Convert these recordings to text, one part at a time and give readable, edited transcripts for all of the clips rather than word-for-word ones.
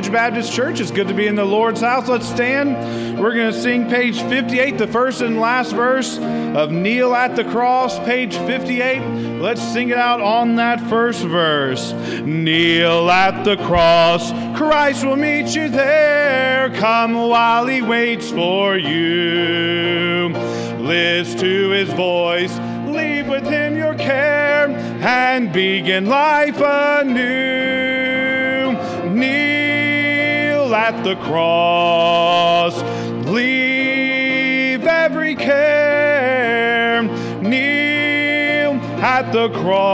Ridge Baptist Church. It's good to be in the Lord's house. Let's stand. We're going to sing page 58, the first and last verse of Kneel at the Cross, page 58. Let's sing it out on that first verse. Kneel at the cross, Christ will meet you there. Come while he waits for you. Listen to his voice, leave with him your care, and begin life anew. Kneel at the cross, leave every care. Kneel at the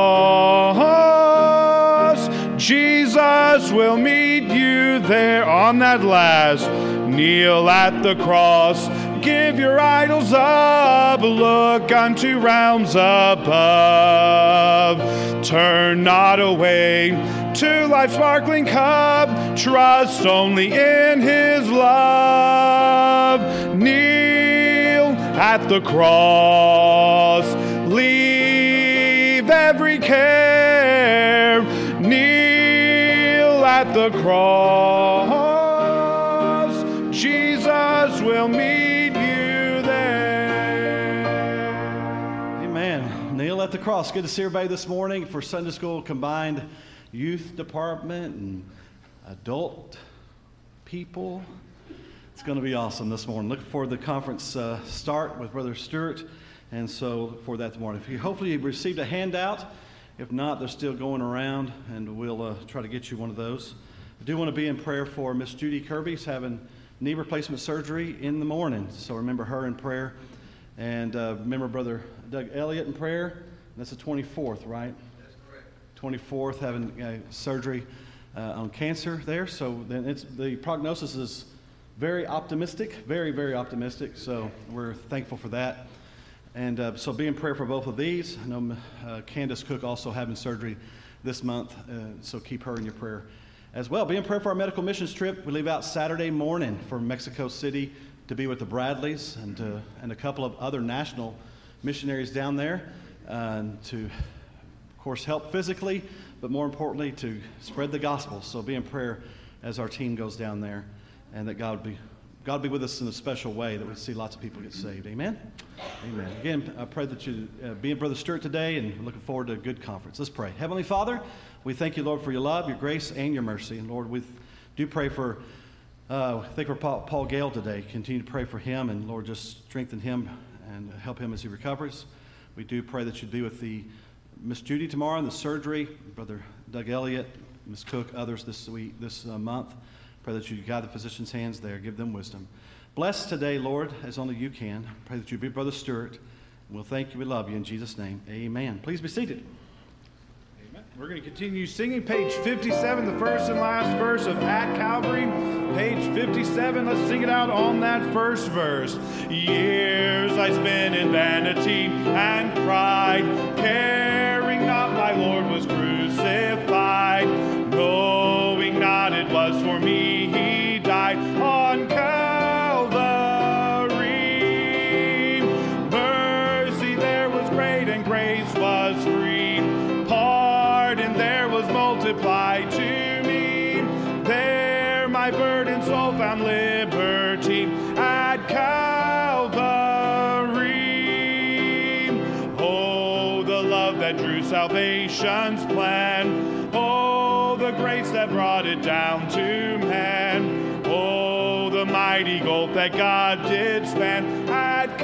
cross, Jesus will meet you there. On that last, kneel at the cross, give your idols up, look unto realms above. Turn not away to life's sparkling cup, trust only in his love. Kneel at the cross, leave every care. Kneel at the cross, Jesus will meet you there. Amen. Kneel at the cross. Good to see everybody this morning for Sunday School Combined Youth Department and adult people. It's going to be awesome this morning. Looking forward to the conference start with Brother Stewart, and so look forward to that this morning. Hopefully you've received a handout. If not, they're still going around, and we'll try to get you one of those. I do want to be in prayer for Miss Judy Kirby. She's having knee replacement surgery in the morning, so remember her in prayer. And remember Brother Doug Elliott in prayer. That's the 24th, right? That's correct. 24th, having surgery on cancer there. So then the prognosis is very optimistic, very, very optimistic. So we're thankful for that. And so be in prayer for both of these. I know Candace Cook also having surgery this month, so keep her in your prayer as well. Be in prayer for our medical missions trip. We leave out Saturday morning for Mexico City to be with the Bradleys and a couple of other national missionaries down there to, of course, help physically, but more importantly, to spread the gospel. So be in prayer as our team goes down there, and that God be with us in a special way, that we see lots of people get saved. Amen? Amen. Again, I pray that you be in Brother Stewart today, and we're looking forward to a good conference. Let's pray. Heavenly Father, we thank you, Lord, for your love, your grace, and your mercy. And Lord, we do pray for, Paul Gale today. Continue to pray for him, and Lord, just strengthen him and help him as he recovers. We do pray that you'd be with Miss Judy tomorrow in the surgery, Brother Doug Elliott, Miss Cook, others this month. Pray that you guide the physician's hands there. Give them wisdom. Bless today, Lord, as only you can. Pray that you be Brother Stewart. And we'll thank you. We love you. In Jesus' name, amen. Please be seated. Amen. We're going to continue singing page 57, the first and last verse of At Calvary. Page 57, let's sing it out on that first verse. Years I spent in vanity and pride, caring not my Lord was crucified, knowing not it was for me he died on Calvary. Mercy there was great and grace was free, pardon there was multiplied to me. There my burdened soul found liberty at Calvary. Oh, the love that drew salvation's plan. Oh, the grace that brought it down to man. Oh, the mighty gulf that God did span at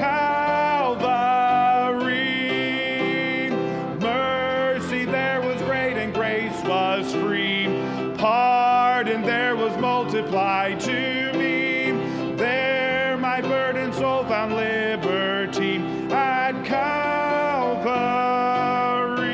Calvary. Mercy there was great and grace was free. Pardon there was multiplied to me. There my burdened soul found liberty at Calvary.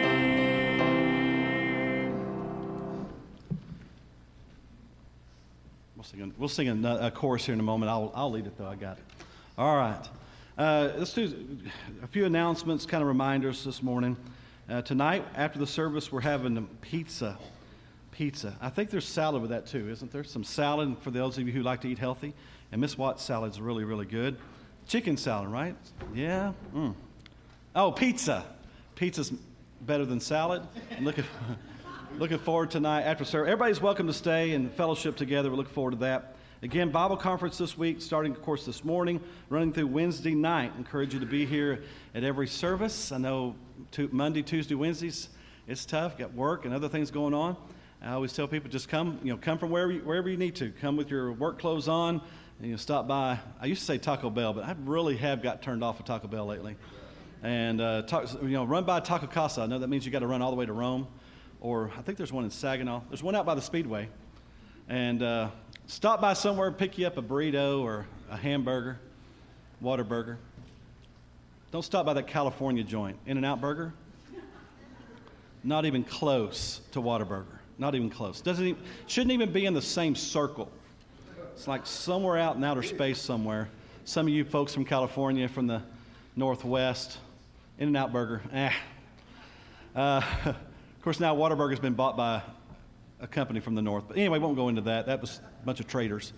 We'll sing a chorus here in a moment. I'll lead it, though. I got it. All right. Let's do a few announcements, kind of reminders this morning. Tonight, after the service, we're having pizza. I think there's salad with that, too, isn't there? Some salad for those of you who like to eat healthy. And Miss Watt's salad's really, really good. Chicken salad, right? Yeah? Oh, pizza. Pizza's better than salad. Look at... Looking forward tonight after service. Everybody's welcome to stay and fellowship together. We're looking forward to that. Again, Bible conference this week, starting, of course, this morning, running through Wednesday night. Encourage you to be here at every service. I know Monday, Tuesday, Wednesdays, it's tough. Got work and other things going on. I always tell people just come from wherever you need to. Come with your work clothes on and stop by. I used to say Taco Bell, but I really have got turned off of Taco Bell lately. And run by Taco Casa. I know that means you got to run all the way to Rome, or I think there's one in Saginaw. There's one out by the Speedway, and stop by somewhere and pick you up a burrito or a hamburger, Whataburger. Don't stop by that California joint, In-N-Out Burger. Not even close to Whataburger. Not even close. Shouldn't even be in the same circle. It's like somewhere out in outer space somewhere. Some of you folks from California, from the Northwest, In-N-Out Burger. Of course, now Whataburger's been bought by a company from the north. But anyway, won't go into that. That was a bunch of traitors.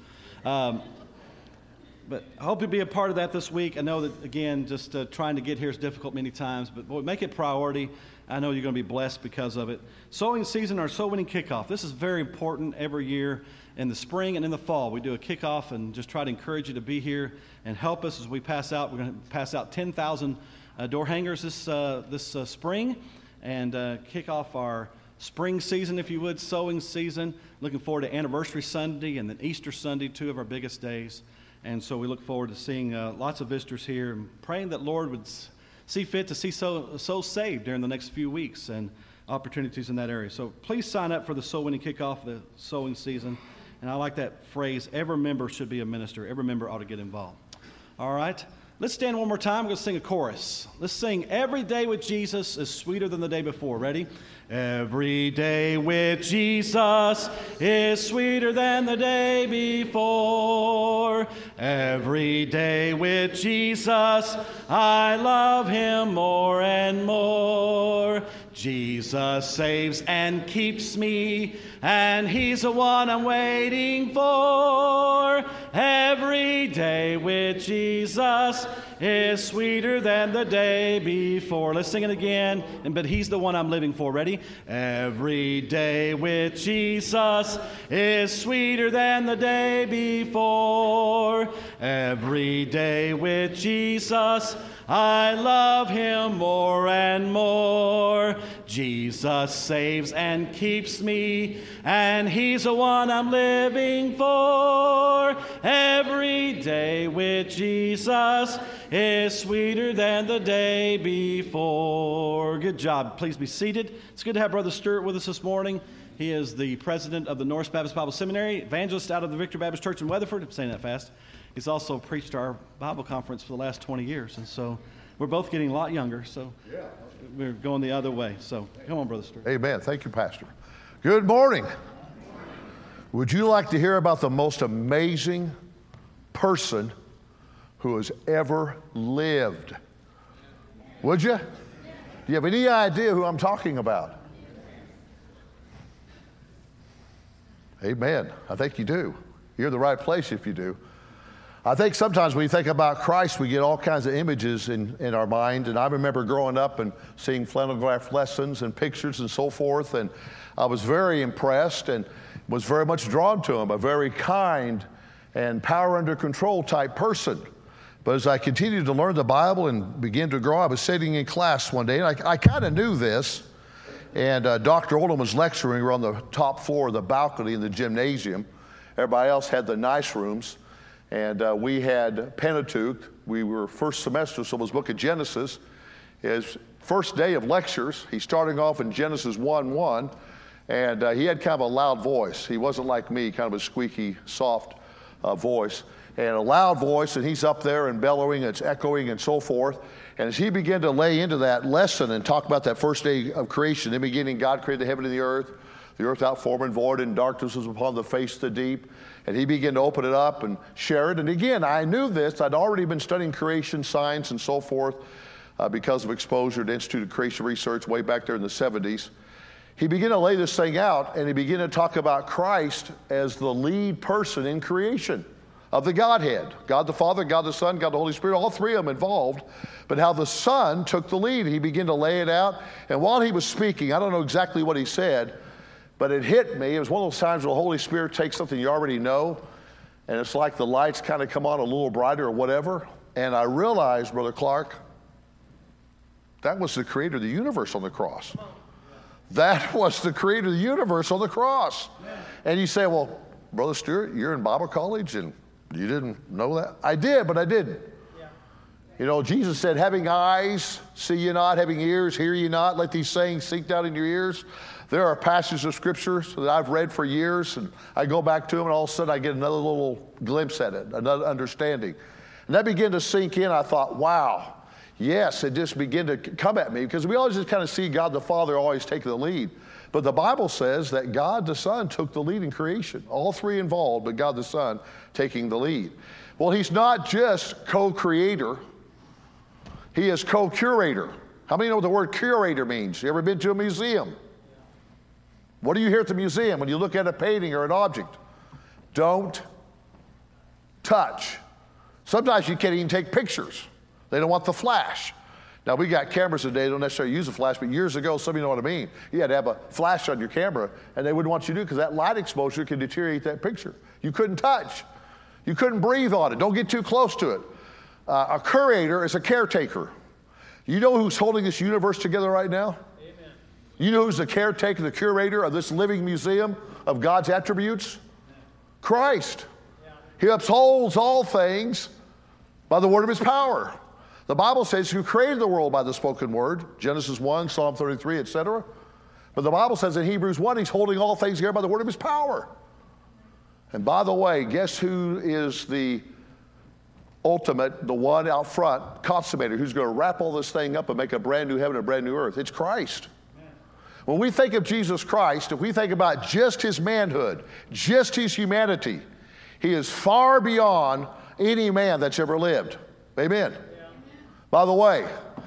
But I hope you'll be a part of that this week. I know that, again, just trying to get here is difficult many times, but boy, make it priority. I know you're going to be blessed because of it. Sowing season, our soul winning kickoff. This is very important every year in the spring and in the fall. We do a kickoff and just try to encourage you to be here and help us as we pass out. We're going to pass out 10,000 door hangers this spring and kick off our spring season, if you would, sowing season. Looking forward to Anniversary Sunday and then Easter Sunday, two of our biggest days. And so we look forward to seeing lots of visitors here and praying that Lord would see fit to see souls saved during the next few weeks and opportunities in that area. So please sign up for the soul winning kickoff, the sowing season. And I like that phrase, every member should be a minister. Every member ought to get involved. All right. Let's stand one more time. We're going to sing a chorus. Let's sing Every Day with Jesus is Sweeter Than the Day Before. Ready? Every day with Jesus is sweeter than the day before. Every day with Jesus, I love him more and more. Jesus saves and keeps me, and he's the one I'm waiting for. Every day with Jesus is sweeter than the day before. Let's sing it again. But he's the one I'm living for. Ready? Every day with Jesus is sweeter than the day before. Every day with Jesus, I love him more and more. Jesus saves and keeps me, and he's the one I'm living for. Every day with Jesus is sweeter than the day before. Good job. Please be seated. It's good to have Brother Stewart with us this morning. He is the president of the Norris Baptist Bible Seminary, evangelist out of the Victory Baptist Church in Weatherford. I'm saying that fast. He's also preached our Bible conference for the last 20 years. And so we're both getting a lot younger, so we're going the other way. So come on, Brother Stewart. Amen. Thank you, Pastor. Good morning. Would you like to hear about the most amazing person who has ever lived? Would you? Do you have any idea who I'm talking about? Amen. I think you do. You're in the right place if you do. I think sometimes when you think about Christ, we get all kinds of images in our mind. And I remember growing up and seeing flannel graph lessons and pictures and so forth. And I was very impressed and was very much drawn to him, a very kind and power under control type person. But as I continued to learn the Bible and begin to grow, I was sitting in class one day, and I kind of knew this. And Dr. Oldham was lecturing. We were on the top floor of the balcony in the gymnasium. Everybody else had the nice rooms. And we had Pentateuch. We were first semester, so it was book of Genesis. His first day of lectures, he's starting off in Genesis 1:1, and he had kind of a loud voice. He wasn't like me, kind of a squeaky, soft voice. And a loud voice, and he's up there and bellowing, it's echoing and so forth. And as he began to lay into that lesson and talk about that first day of creation, in the beginning God created the heaven and the earth without form and void, and darkness was upon the face of the deep. And he began to open it up and share it. And again, I knew this. I'd already been studying creation science and so forth because of exposure to Institute of Creation Research way back there in the 70s. He began to lay this thing out, and he began to talk about Christ as the lead person in creation of the Godhead. God the Father, God the Son, God the Holy Spirit, all three of them involved. But how the Son took the lead. He began to lay it out. And while he was speaking, I don't know exactly what he said, But it hit me. It was one of those times where the Holy Spirit takes something you already know, and it's like the lights kind of come on a little brighter or whatever. And I realized, Brother Clark, that was the creator of the universe on the cross. That was the creator of the universe on the cross. And you say, well, Brother Stewart, you're in Bible college and you didn't know that? I did, but I didn't. You know, Jesus said, having eyes, see ye not, having ears, hear ye not, let these sayings sink down in your ears. There are passages of Scripture that I've read for years, and I go back to them, and all of a sudden I get another little glimpse at it, another understanding. And that began to sink in. I thought, wow, yes, it just began to come at me, because we always just kind of see God the Father always taking the lead. But the Bible says that God the Son took the lead in creation. All three involved, but God the Son taking the lead. Well, he's not just co-creator. He is co-curator. How many know what the word curator means? You ever been to a museum? What do you hear at the museum when you look at a painting or an object? Don't touch. Sometimes you can't even take pictures. They don't want the flash. Now, we got cameras today, they don't necessarily use a flash, but years ago, some of you know what I mean. You had to have a flash on your camera, and they wouldn't want you to do it because that light exposure can deteriorate that picture. You couldn't touch. You couldn't breathe on it. Don't get too close to it. A curator is a caretaker. You know who's holding this universe together right now? Amen. You know who's the caretaker, the curator of this living museum of God's attributes? Yeah. Christ. Yeah. He upholds all things by the word of his power. The Bible says who created the world by the spoken word, Genesis 1, Psalm 33, etc. But the Bible says in Hebrews 1, he's holding all things together by the word of his power. And by the way, guess who is the ultimate, the one out front, consummator, who's going to wrap all this thing up and make a brand new heaven and a brand new earth? It's Christ. Amen. When we think of Jesus Christ, if we think about just his manhood, just his humanity, he is far beyond any man that's ever lived. Amen. Yeah. By the way,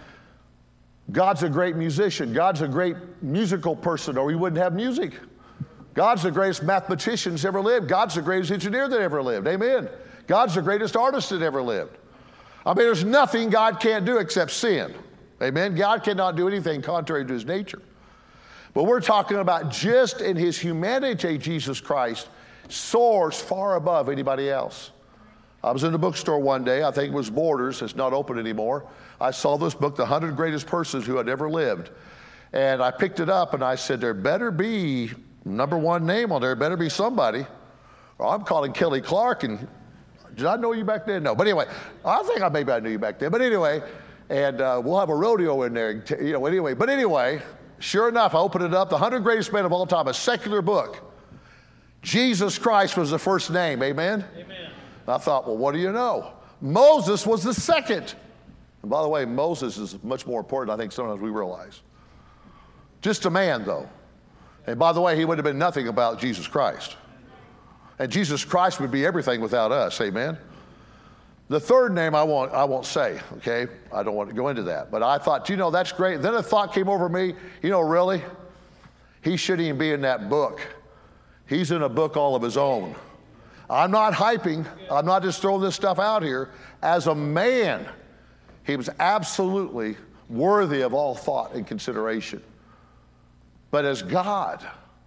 God's a great musician. God's a great musical person, or we wouldn't have music. God's the greatest mathematician that's ever lived. God's the greatest engineer that ever lived. Amen. God's the greatest artist that ever lived. I mean, there's nothing God can't do except sin. Amen? God cannot do anything contrary to his nature. But we're talking about just in his humanity, Jesus Christ soars far above anybody else. I was in the bookstore one day. I think it was Borders. It's not open anymore. I saw this book, The 100 Greatest Persons Who Had Ever Lived. And I picked it up and I said, there better be number one name on there. Better be somebody. Well, I'm calling Kelly Clark, and did I know you back then? No. But anyway, I think maybe I knew you back then. But anyway, and we'll have a rodeo in there, you know, anyway. But anyway, sure enough, I opened it up, The 100 Greatest Men of All Time, a secular book. Jesus Christ was the first name, amen? Amen. And I thought, well, what do you know? Moses was the second. And by the way, Moses is much more important, I think, sometimes we realize. Just a man, though. And by the way, he would have been nothing about Jesus Christ. And Jesus Christ would be everything without us, amen? The third name I won't say, okay? I don't want to go into that. But I thought, you know, that's great. Then a thought came over me, you know, really? He shouldn't even be in that book. He's in a book all of his own. I'm not hyping. I'm not just throwing this stuff out here. As a man, he was absolutely worthy of all thought and consideration. But as God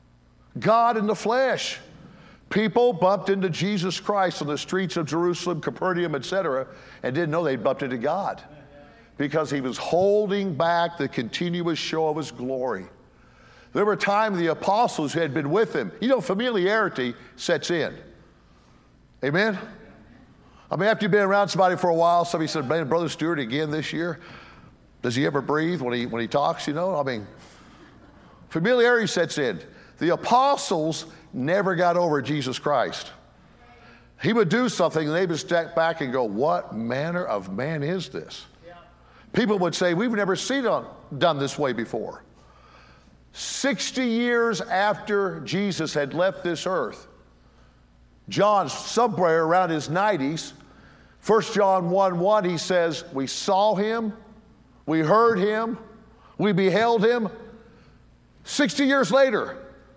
in the flesh, people bumped into Jesus Christ on the streets of Jerusalem, Capernaum, etc., and didn't know they'd bumped into God because he was holding back the continuous show of his glory. There were times the apostles who had been with him, you know, familiarity sets in. Amen? I mean, after you've been around somebody for a while, somebody said, man, Brother Stewart again this year, does he ever breathe when he talks, you know? I mean, familiarity sets in. The apostles never got over Jesus Christ. He would do something and they would step back and go, what manner of man is this? Yeah. People would say, we've never seen it done this way before. 60 years after Jesus had left this earth, John, somewhere around his 90s, 1 John 1:1, he says, we saw him, we heard him, we beheld him. 60 years later,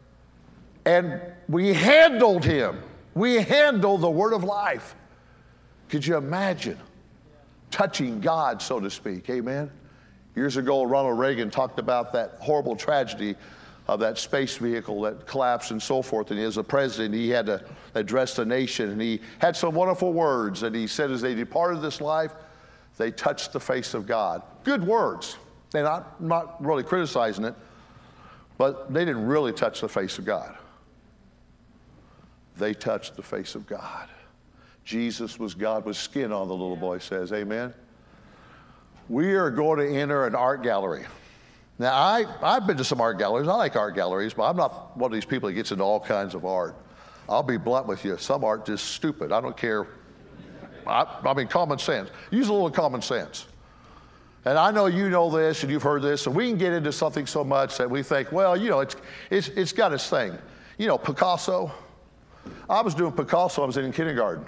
and we handled him. We handled the word of life. Could you imagine touching God, so to speak? Amen. Years ago, Ronald Reagan talked about that horrible tragedy of that space vehicle that collapsed and so forth. And as a president, he had to address the nation. And he had some wonderful words. And he said, as they departed this life, they touched the face of God. Good words. And I'm not really criticizing it, but they didn't really touch the face of God. They touched the face of God. Jesus was God with skin on, the little boy says. Amen. We are going to enter an art gallery. Now, I've been to some art galleries. I like art galleries, but I'm not one of these people that gets into all kinds of art. I'll be blunt with you. Some art is stupid. I don't care. I mean, common sense. Use a little common sense. And I know you know this and you've heard this, and we can get into something so much that we think, well, you know, it's got its thing. You know, Picasso. I was doing Picasso. I was in kindergarten.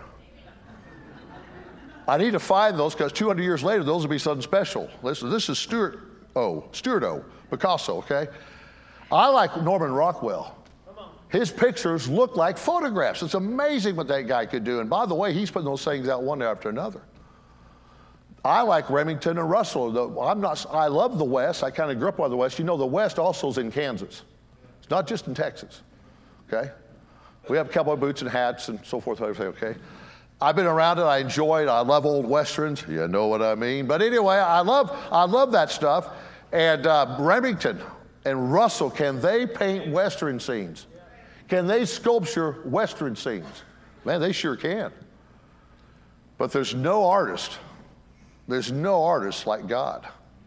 I need to find those because 200 years later, those will be something special. Listen, this is Stuart O. Picasso, okay? I like Norman Rockwell. His pictures look like photographs. It's amazing what that guy could do. And by the way, he's putting those things out one after another. I like Remington and Russell. I love the West. I kind of grew up on the West. You know, the West also is in Kansas. It's not just in Texas, okay? We have cowboy boots and hats and so forth, okay? I've been around it. I enjoy it. I love old Westerns. You know what I mean. But anyway, I love that stuff. And Remington and Russell, can they paint Western scenes? Can they sculpture Western scenes? Man, they sure can. But there's no artist like God.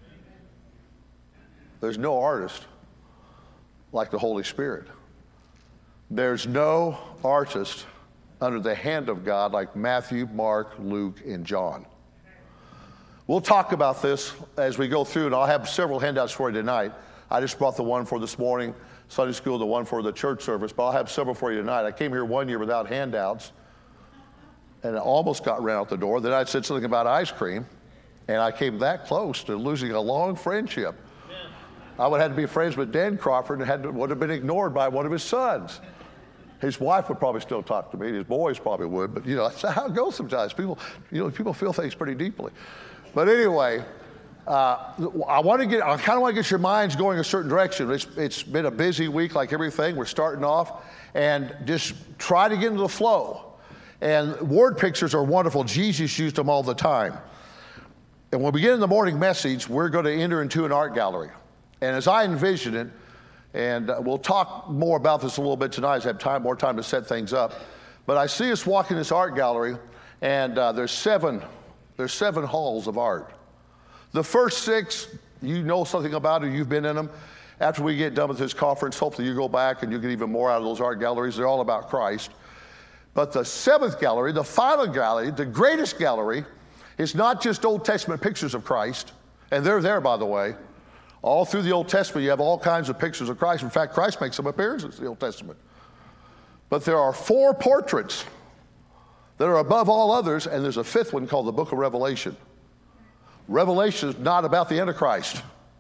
There's no artist like the Holy Spirit. There's no artist under the hand of God like Matthew, Mark, Luke, and John. We'll talk about this as we go through, and I'll have several handouts for you tonight. I just brought the one for this morning, Sunday school, the one for the church service, but I'll have several for you tonight. I came here one year without handouts, and I almost got ran out the door. Then I said something about ice cream, and I came that close to losing a long friendship. I would have had to be friends with Dan Crawford and would have been ignored by one of his sons. His wife would probably still talk to me. His boys probably would, but you know, that's how it goes sometimes. People feel things pretty deeply. But anyway, I kind of want to get your minds going a certain direction. It's been a busy week, like everything. We're starting off, and just try to get into the flow. And word pictures are wonderful. Jesus used them all the time. And when we get in the morning message, we're going to enter into an art gallery. And as I envision it, and we'll talk more about this a little bit tonight as I have more time to set things up. But I see us walking this art gallery, and there's seven halls of art. The first 6, you know something about it, you've been in them. After we get done with this conference, hopefully you go back and you get even more out of those art galleries. They're all about Christ. But the 7th gallery, the final gallery, the greatest gallery, is not just Old Testament pictures of Christ, and they're there, by the way. All through the Old Testament, you have all kinds of pictures of Christ. In fact, Christ makes some appearances in the Old Testament. But there are 4 portraits that are above all others, and there's a 5th one called the Book of Revelation. Revelation is not about the Antichrist.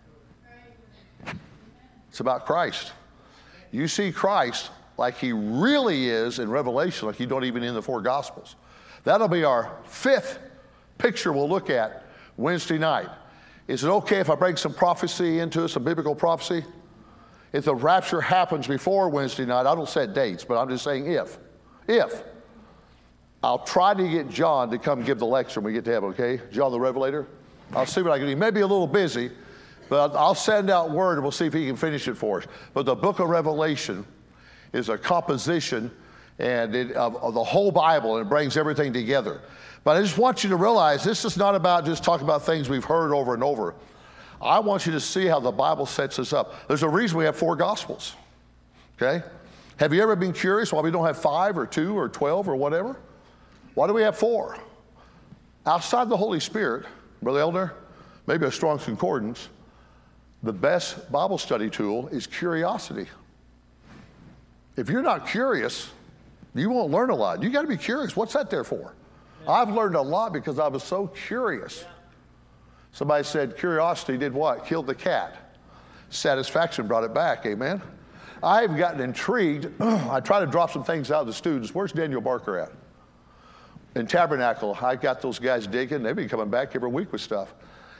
It's about Christ. You see Christ like he really is in Revelation, like you don't even in the 4 Gospels. That'll be our 5th picture we'll look at Wednesday night. Is it okay if I bring some prophecy into it, some biblical prophecy? If the rapture happens before Wednesday night, I don't set dates, but I'm just saying if. I'll try to get John to come give the lecture when we get to heaven, okay? John the Revelator. I'll see what I can do. He may be a little busy, but I'll send out word and we'll see if he can finish it for us. But the book of Revelation is a composition of the whole Bible, and it brings everything together. But I just want you to realize this is not about just talking about things we've heard over and over. I want you to see how the Bible sets us up. There's a reason we have 4 Gospels, okay? Have you ever been curious why we don't have 5 or 2 or 12 or whatever? Why do we have 4? Outside the Holy Spirit, Brother Elder, maybe a Strong's Concordance, the best Bible study tool is curiosity. If you're not curious, you won't learn a lot. You got to be curious. What's that there for? I've learned a lot because I was so curious. Somebody said curiosity did what? Killed the cat. Satisfaction brought it back, amen? I've gotten intrigued. I try to drop some things out to the students. Where's Daniel Barker at? In Tabernacle, I got those guys digging. They've been coming back every week with stuff.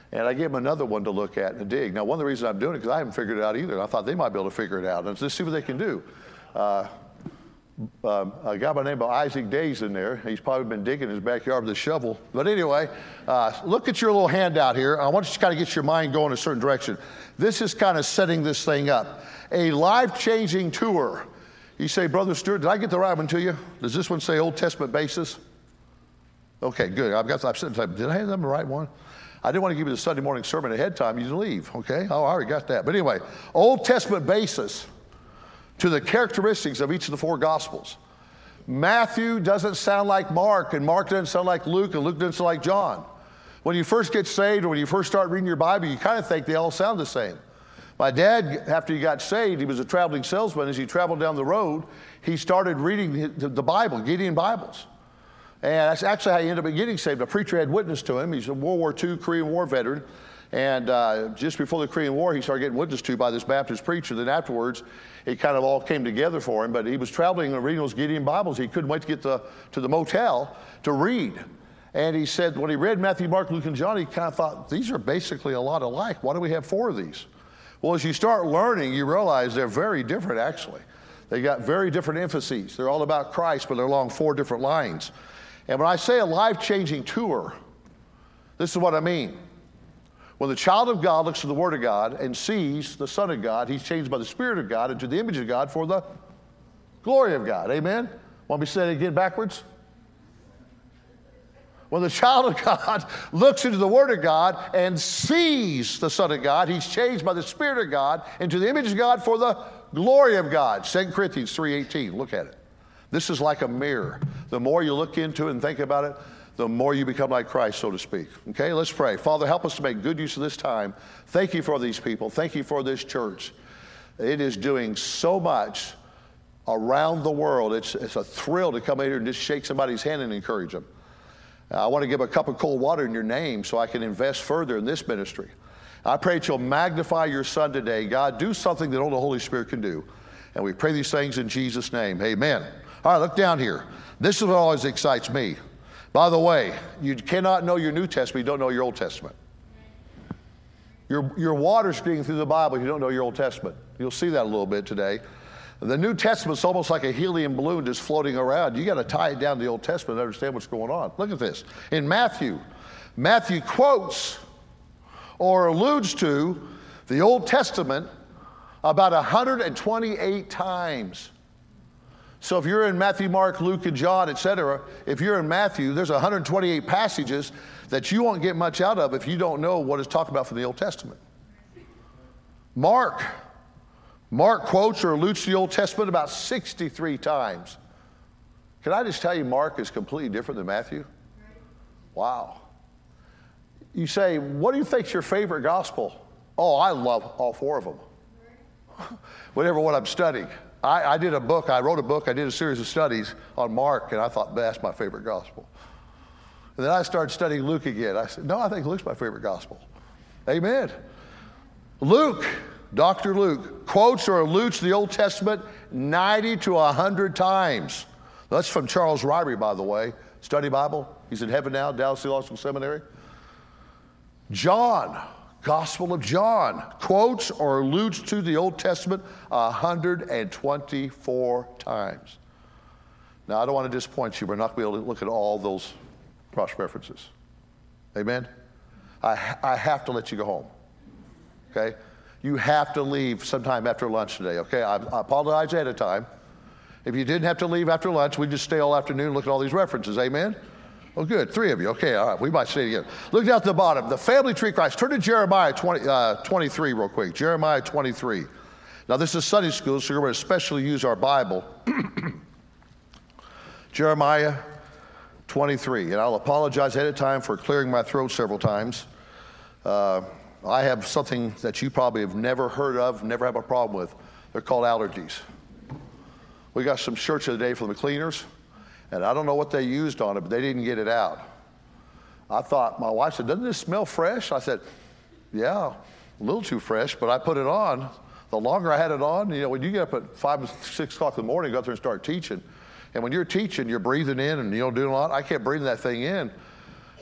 And I gave them another one to look at and dig. Now, one of the reasons I'm doing it is because I haven't figured it out either. I thought they might be able to figure it out. And let's see what they can do. A guy by the name of Isaac Day's in there. He's probably been digging in his backyard with a shovel. But anyway, look at your little handout here. I want you to kind of get your mind going in a certain direction. This is kind of setting this thing up. A life-changing tour. You say, Brother Stewart, did I get the right one to you? Does this one say Old Testament basis? Okay, good. Did I have them the right one? I didn't want to give you the Sunday morning sermon ahead of time. You didn't leave, okay? Oh, I already got that. But anyway, Old Testament basis to the characteristics of each of the four Gospels. Matthew doesn't sound like Mark, and Mark doesn't sound like Luke, and Luke doesn't sound like John. When you first get saved or when you first start reading your Bible, you kind of think they all sound the same. My dad, after he got saved, he was a traveling salesman. As he traveled down the road, he started reading the Bible, Gideon Bibles. And that's actually how he ended up getting saved. A preacher had witnessed to him. He's a World War II Korean War veteran. And just before the Korean War, he started getting witnessed to by this Baptist preacher. Then afterwards, it kind of all came together for him. But he was traveling and reading those Gideon Bibles. He couldn't wait to get to the motel to read. And he said when he read Matthew, Mark, Luke, and John, he kind of thought, these are basically a lot alike. Why do we have four of these? Well, as you start learning, you realize they're very different, actually. They got very different emphases. They're all about Christ, but they're along four different lines. And when I say a life-changing tour, this is what I mean. When the child of God looks to the Word of God and sees the Son of God, he's changed by the Spirit of God into the image of God for the glory of God. Amen? Want me to say it again backwards? When the child of God looks into the Word of God and sees the Son of God, he's changed by the Spirit of God into the image of God for the glory of God. 2 Corinthians 3:18. Look at it. This is like a mirror. The more you look into it and think about it, the more you become like Christ, so to speak. Okay, let's pray. Father, help us to make good use of this time. Thank you for these people. Thank you for this church. It is doing so much around the world. It's a thrill to come in here and just shake somebody's hand and encourage them. I want to give a cup of cold water in your name so I can invest further in this ministry. I pray that you'll magnify your Son today. God, do something that only the Holy Spirit can do. And we pray these things in Jesus' name. Amen. All right, look down here. This is what always excites me. By the way, you cannot know your New Testament, you don't know your Old Testament. Your water's skiing through the Bible, you don't know your Old Testament. You'll see that a little bit today. The New Testament's almost like a helium balloon just floating around. You got to tie it down to the Old Testament to understand what's going on. Look at this. In Matthew quotes or alludes to the Old Testament about 128 times. So if you're in Matthew, Mark, Luke, and John, etc., if you're in Matthew, there's 128 passages that you won't get much out of if you don't know what is talked about from the Old Testament. Mark quotes or alludes to the Old Testament about 63 times. Can I just tell you, Mark is completely different than Matthew? Wow. You say, what do you think's your favorite gospel? Oh, I love all four of them. Whatever what I'm studying. I wrote a book, I did a series of studies on Mark, and I thought that's my favorite gospel. And then I started studying Luke again. I said, no, I think Luke's my favorite gospel. Amen. Luke, Dr. Luke, quotes or alludes to the Old Testament 90 to 100 times. That's from Charles Ryrie, by the way. Study Bible. He's in heaven now, Dallas Theological Seminary. John, Gospel of John, quotes or alludes to the Old Testament 124 times. Now, I don't want to disappoint you. We're not going to be able to look at all those cross-references. Amen? I have to let you go home. Okay? You have to leave sometime after lunch today, okay? I apologize ahead of time. If you didn't have to leave after lunch, we'd just stay all afternoon and look at all these references. Amen? Oh, good. 3 of you. Okay, all right. We might say it again. Look down at the bottom. The family tree of Christ. Turn to Jeremiah 23 real quick. Jeremiah 23. Now, this is Sunday school, so we're going to especially use our Bible. Jeremiah 23. And I'll apologize ahead of time for clearing my throat several times. I have something that you probably have never heard of, never have a problem with. They're called allergies. We got some shirts today from the cleaners. And I don't know what they used on it, but they didn't get it out. I thought, my wife said, doesn't this smell fresh? I said, yeah, a little too fresh, but I put it on. The longer I had it on, when you get up at 5 or 6 o'clock in the morning, go out there and start teaching. And when you're teaching, you're breathing in and doing a lot. I kept breathing that thing in.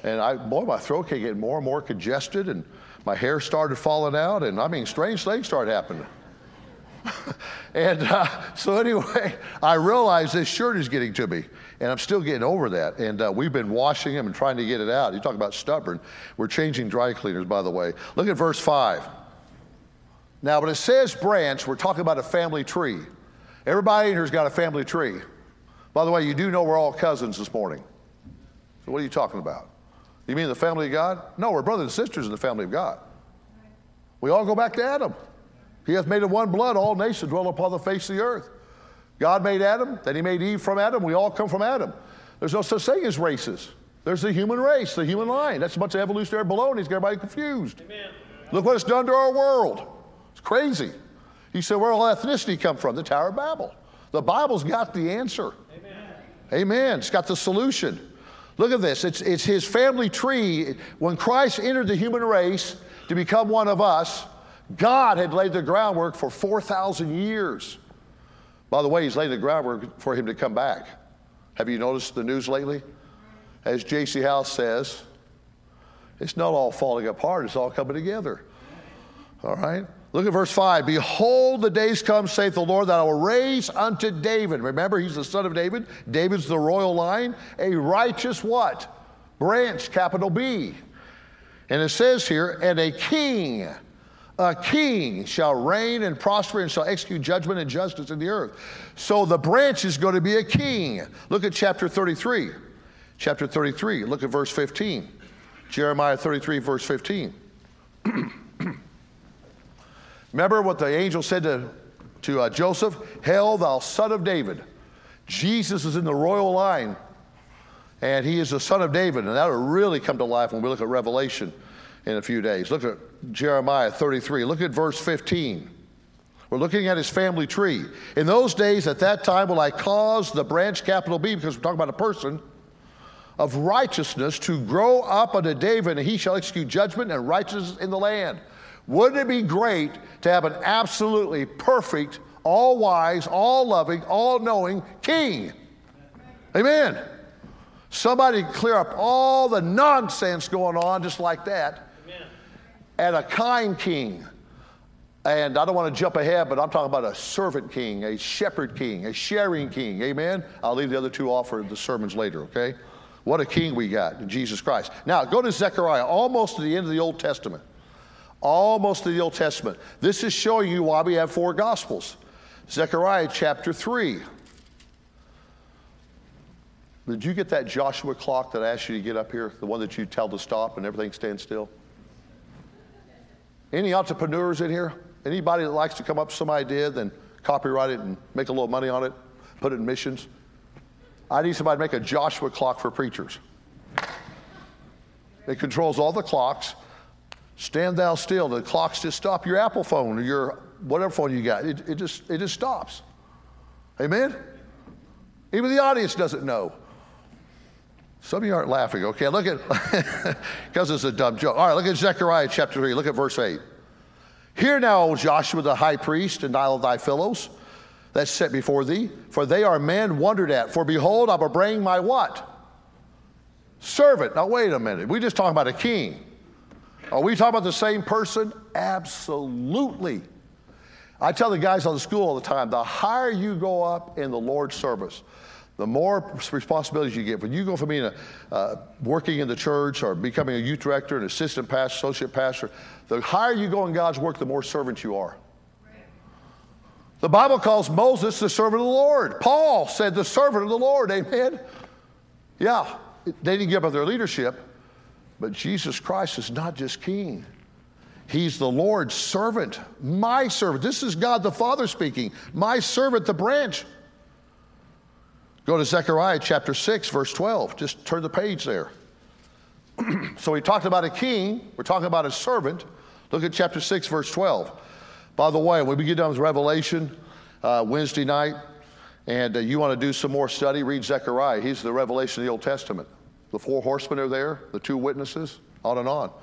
And boy, my throat kept getting more and more congested, and my hair started falling out, and I mean, strange things started happening. And so anyway, I realized this shirt is getting to me, and I'm still getting over that. And we've been washing them and trying to get it out. You talk about stubborn. We're changing dry cleaners, by the way. Look at verse 5. Now, when it says branch, we're talking about a family tree. Everybody in here's got a family tree. By the way, you do know we're all cousins this morning. So what are you talking about? You mean the family of God? No, we're brothers and sisters in the family of God. We all go back to Adam. He hath made of one blood all nations dwell upon the face of the earth. God made Adam, then he made Eve from Adam. We all come from Adam. There's no such thing as races. There's the human race, the human line. That's a bunch of evolutionary baloney. It's got everybody confused. Amen. Look what it's done to our world. It's crazy. He said, where will ethnicity come from? The Tower of Babel. The Bible's got the answer. Amen. Amen. It's got the solution. Look at this. It's his family tree. When Christ entered the human race to become one of us, God had laid the groundwork for 4,000 years. By the way, he's laid the groundwork for him to come back. Have you noticed the news lately? As J.C. House says, it's not all falling apart, it's all coming together. All right? Look at verse 5. Behold, the days come, saith the Lord, that I will raise unto David. Remember, he's the son of David. David's the royal line. A righteous what? Branch, capital B. And it says here, and a king shall reign and prosper and shall execute judgment and justice in the earth. So the branch is going to be a king. Look at chapter 33. Chapter 33, look at verse 15. Jeremiah 33, verse 15. Remember what the angel said to Joseph? Hail, thou son of David. Jesus is in the royal line, and he is the son of David. And that will really come to life when we look at Revelation in a few days. Look at Jeremiah 33. Look at verse 15. We're looking at his family tree. In those days, at that time, will I cause the branch, capital B, because we're talking about a person, of righteousness to grow up unto David, and he shall execute judgment and righteousness in the land. Wouldn't it be great to have an absolutely perfect, all-wise, all-loving, all-knowing king? Amen. Somebody clear up all the nonsense going on just like that. Amen. And a kind king. And I don't want to jump ahead, but I'm talking about a servant king, a shepherd king, a sharing king. Amen? I'll leave the other two off for the sermons later, okay? What a king we got in Jesus Christ. Now, go to Zechariah, almost to the end of the Old Testament. Almost to the Old Testament. This is showing you why we have 4 Gospels. Zechariah chapter 3. Did you get that Joshua clock that I asked you to get up here? The one that you tell to stop and everything stands still? Any entrepreneurs in here? Anybody that likes to come up with some idea, then copyright it and make a little money on it, put it in missions? I need somebody to make a Joshua clock for preachers. It controls all the clocks. Stand thou still. The clocks just stop. Your Apple phone or your whatever phone you got, it just stops. Amen? Even the audience doesn't know. Some of you aren't laughing. Okay, look at, because it's a dumb joke. All right, look at Zechariah chapter 3. Look at verse 8. Hear now, O Joshua the high priest, and all of thy fellows that's set before thee, for they are men wondered at. For behold, I will bring my what? Servant. Now wait a minute. We just talking about a king. Are we talking about the same person? Absolutely. I tell the guys on the school all the time, the higher you go up in the Lord's service, the more responsibilities you get. When you go from being working in the church or becoming a youth director, an assistant pastor, associate pastor, the higher you go in God's work, the more servant you are. The Bible calls Moses the servant of the Lord. Paul said the servant of the Lord. Amen? Yeah, they didn't give up their leadership. But Jesus Christ is not just king. He's the Lord's servant, my servant. This is God the Father speaking. My servant, the branch. Go to Zechariah chapter 6, verse 12. Just turn the page there. So we talked about a king. We're talking about a servant. Look at chapter 6, verse 12. By the way, when we get done with Revelation Wednesday night, and you want to do some more study, read Zechariah. He's the revelation of the Old Testament. The 4 horsemen are there, the 2 witnesses, on and on.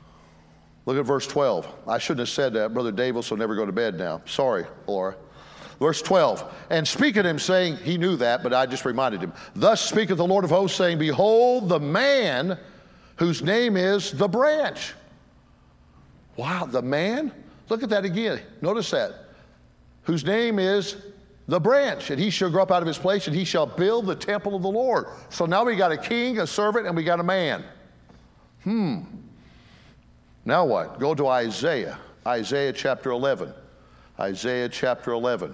Look at verse 12. I shouldn't have said that. Brother Davis will never go to bed now. Sorry, Laura. Verse 12, and speak at him, saying, he knew that, but I just reminded him. Thus speaketh the Lord of hosts, saying, behold, the man whose name is the branch. Wow, the man? Look at that again. Notice that. Whose name is the branch, and he shall grow up out of his place, and he shall build the temple of the Lord. So now we got a king, a servant, and we got a man. Now what? Go to Isaiah. Isaiah chapter 11. Isaiah chapter 11.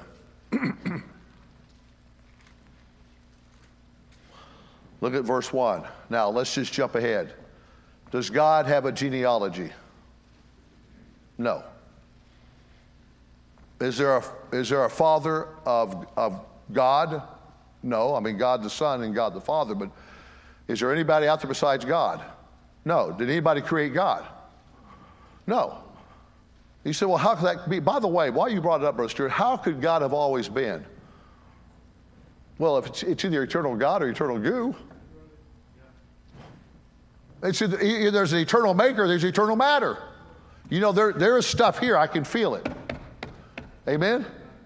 Look at verse 1. Now, let's just jump ahead. Does God have a genealogy? No. Is there a father of God? No. I mean, God the Son and God the Father, but is there anybody out there besides God? No. Did anybody create God? No. You say, well, how could that be? By the way, while you brought it up, Brother Stewart, how could God have always been? Well, if it's either eternal God or eternal goo. It's either there's an eternal maker, there's eternal matter. You know, there is stuff here, I can feel it. Amen?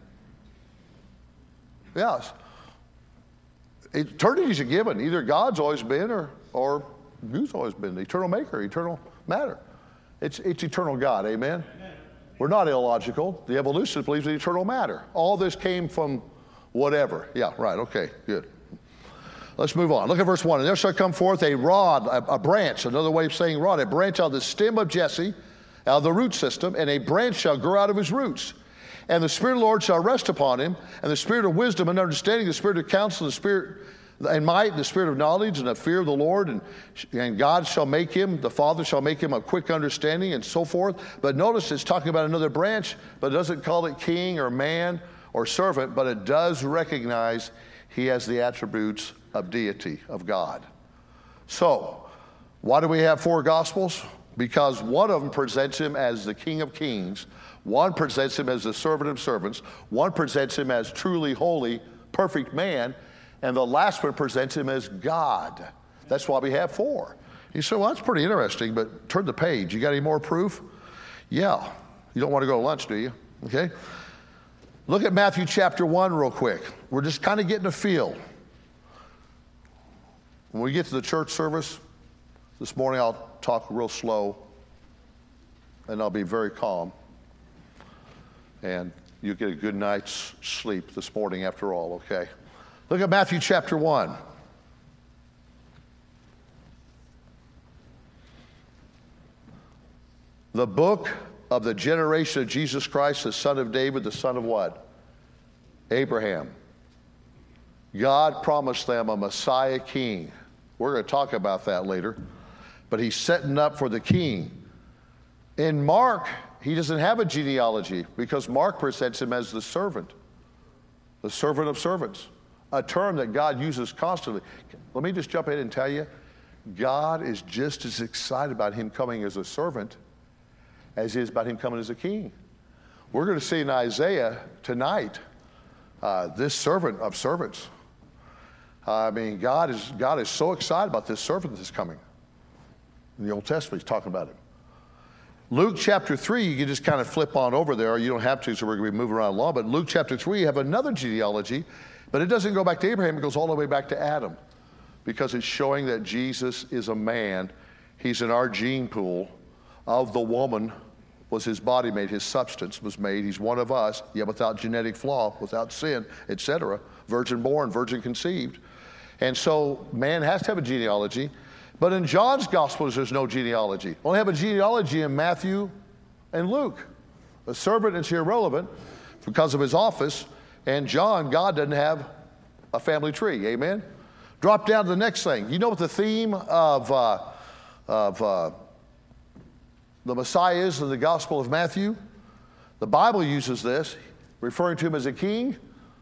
Yes. Eternity's a given. Either God's always been or goo's always been. The eternal maker, eternal matter. It's eternal God, amen? We're not illogical. The evolutionist believes in eternal matter. All this came from whatever. Yeah, right, okay, good. Let's move on. Look at verse 1. And there shall come forth a rod, a branch, another way of saying rod, a branch out of the stem of Jesse, out of the root system, and a branch shall grow out of his roots. And the Spirit of the Lord shall rest upon him, and the Spirit of wisdom and understanding, the Spirit of counsel, the Spirit and might, the Spirit of knowledge and the fear of the Lord, and God shall make him, the Father shall make him a quick understanding, and so forth. But notice it's talking about another branch, but it doesn't call it king or man or servant, but it does recognize he has the attributes of deity, of God. So, why do we have 4 Gospels? Because one of them presents him as the King of Kings, one presents him as the servant of servants, one presents him as truly holy, perfect man, and the last one presents him as God. That's why we have 4. You say, well, that's pretty interesting, but turn the page. You got any more proof? Yeah. You don't want to go to lunch, do you? Okay. Look at Matthew chapter 1 real quick. We're just kind of getting a feel. When we get to the church service, this morning I'll talk real slow, and I'll be very calm. And you'll get a good night's sleep this morning after all, okay? Look at Matthew chapter 1. The book of the generation of Jesus Christ, the son of David, the son of what? Abraham. God promised them a Messiah king. We're going to talk about that later. But he's setting up for the king. In Mark, he doesn't have a genealogy because Mark presents him as the servant of servants, a term that God uses constantly. Let me just jump in and tell you, God is just as excited about him coming as a servant as he is about him coming as a king. We're going to see in Isaiah tonight this servant of servants. I mean, God is so excited about this servant that's coming. In the Old Testament, he's talking about him. Luke chapter 3, you can just kind of flip on over there. You don't have to, so we're going to be moving around along. But Luke chapter 3, you have another genealogy, but it doesn't go back to Abraham. It goes all the way back to Adam because it's showing that Jesus is a man. He's in our gene pool. Of the woman was his body made, his substance was made. He's one of us, yet without genetic flaw, without sin, etc. Virgin born, virgin conceived. And so man has to have a genealogy. But in John's Gospels, there's no genealogy. We only have a genealogy in Matthew and Luke. The servant is irrelevant because of his office. And John, God doesn't have a family tree. Amen? Drop down to the next thing. You know what the theme of the Messiah is in the Gospel of Matthew? The Bible uses this, referring to him as a king.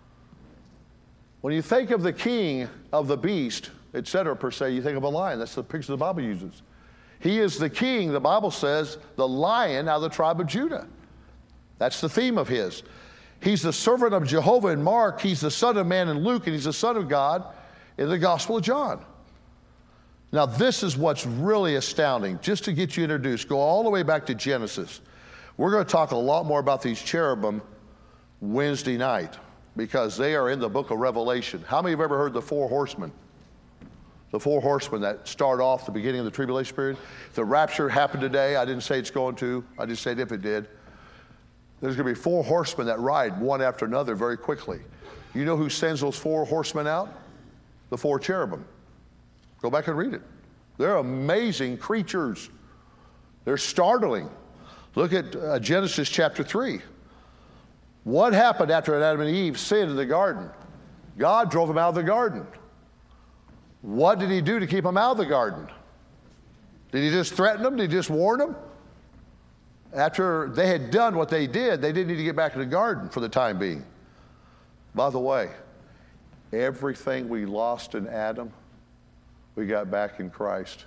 When you think of the king of the beast, etc., per se, you think of a lion. That's the picture the Bible uses. He is the king, the Bible says, the lion out of the tribe of Judah. That's the theme of his. He's the servant of Jehovah in Mark. He's the son of man in Luke, and he's the son of God in the Gospel of John. Now, this is what's really astounding. Just to get you introduced, go all the way back to Genesis. We're going to talk a lot more about these cherubim Wednesday night. because they are in the book of Revelation. How many have ever heard the four horsemen? The four horsemen that start off the beginning of the tribulation period. If the rapture happened today, I didn't say it's going to. I just said if it did. There's going to be four horsemen that ride one after another very quickly. You know who sends those four horsemen out? The four cherubim. Go back and read it. They're amazing creatures. They're startling. Look at Genesis chapter 3. What happened after Adam and Eve sinned in the garden? God drove them out of the garden. What did he do to keep them out of the garden? Did he just threaten them? Did he just warn them? After they had done what they did, they didn't need to get back in the garden for the time being. By the way, everything we lost in Adam, we got back in Christ.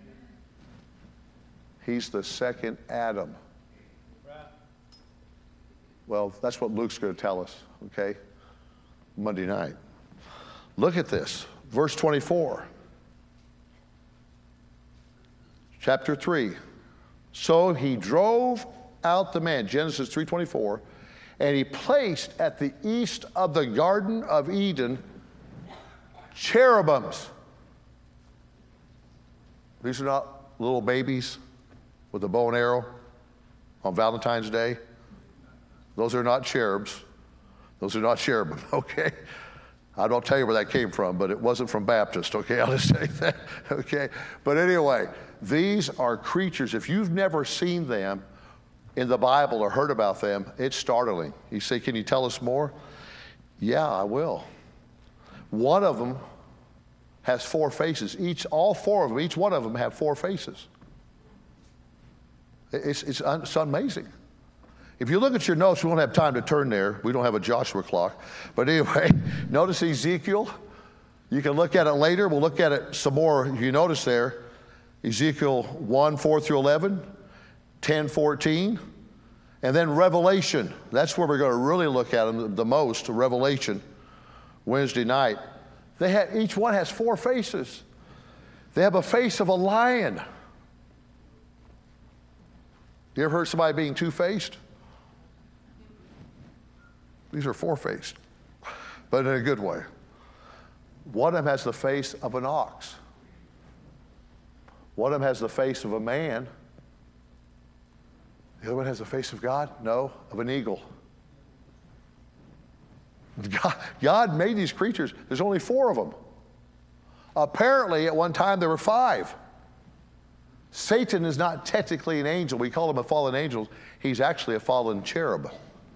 He's the second Adam. Well, that's what Luke's going to tell us, okay? Monday night. Look at this. Verse 24. Chapter 3. So he drove out the man, Genesis 3:24, and he placed at the east of the Garden of Eden cherubims. These are not little babies with a bow and arrow on Valentine's Day. Those are not cherubs. Those are not cherubim, okay? I don't tell you where that came from, but it wasn't from Baptist, okay? I'll just say that, okay? But anyway, these are creatures. If you've never seen them in the Bible or heard about them, it's startling. You say, can you tell us more? Yeah, I will. One of them has four faces. All four of them, each one of them have four faces. It's amazing. If you look at your notes, we won't have time to turn there. We don't have a Joshua clock. But anyway, notice Ezekiel. You can look at it later. We'll look at it some more. You notice there, Ezekiel 1:4-11, 10:14, and then Revelation. That's where we're going to really look at them the most, Revelation, Wednesday night. Each one has four faces. They have a face of a lion. You ever heard somebody being two-faced? These are four-faced, but in a good way. One of them has the face of an ox. One of them has the face of a man. The other one has the face of God? No, of an eagle. God made these creatures. There's only four of them. Apparently, at one time, there were five. Satan is not technically an angel. We call him a fallen angel. He's actually a fallen cherub.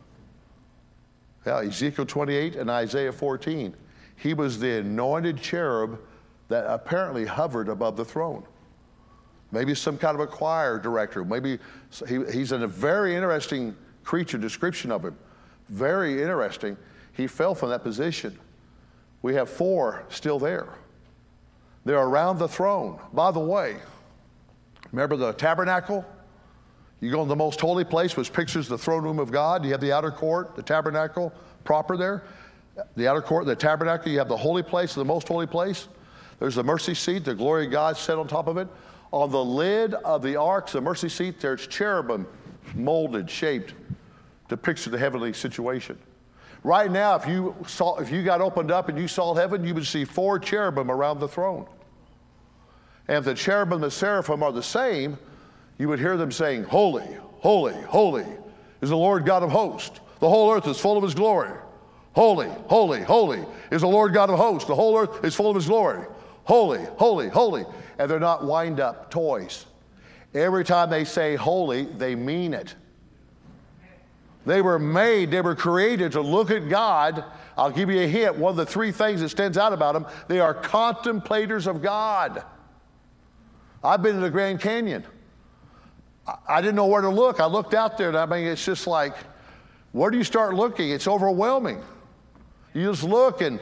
Yeah, Ezekiel 28 and Isaiah 14. He was the anointed cherub that apparently hovered above the throne. Maybe some kind of a choir director. Maybe he's in a very interesting creature description of him. Very interesting. He fell from that position. We have four still there. They're around the throne. By the way, remember the tabernacle? You go in the most holy place, which pictures the throne room of God. You have the outer court, the tabernacle proper there. The outer court, the tabernacle, you have the holy place, the most holy place. There's the mercy seat, the glory of God set on top of it. On the lid of the ark, the mercy seat, there's cherubim molded, shaped to picture the heavenly situation. Right now, if you got opened up and you saw heaven, you would see four cherubim around the throne. And if the cherubim and the seraphim are the same, you would hear them saying, "Holy, holy, holy is the Lord God of hosts. The whole earth is full of his glory. Holy, holy, holy is the Lord God of hosts. The whole earth is full of his glory. Holy, holy, holy." And they're not wind-up toys. Every time they say holy, they mean it. They were made, they were created to look at God. I'll give you a hint. One of the three things that stands out about them, they are contemplators of God. I've been to the Grand Canyon. I didn't know where to look. I looked out there, and I mean, it's just like, where do you start looking? It's overwhelming. You just look, and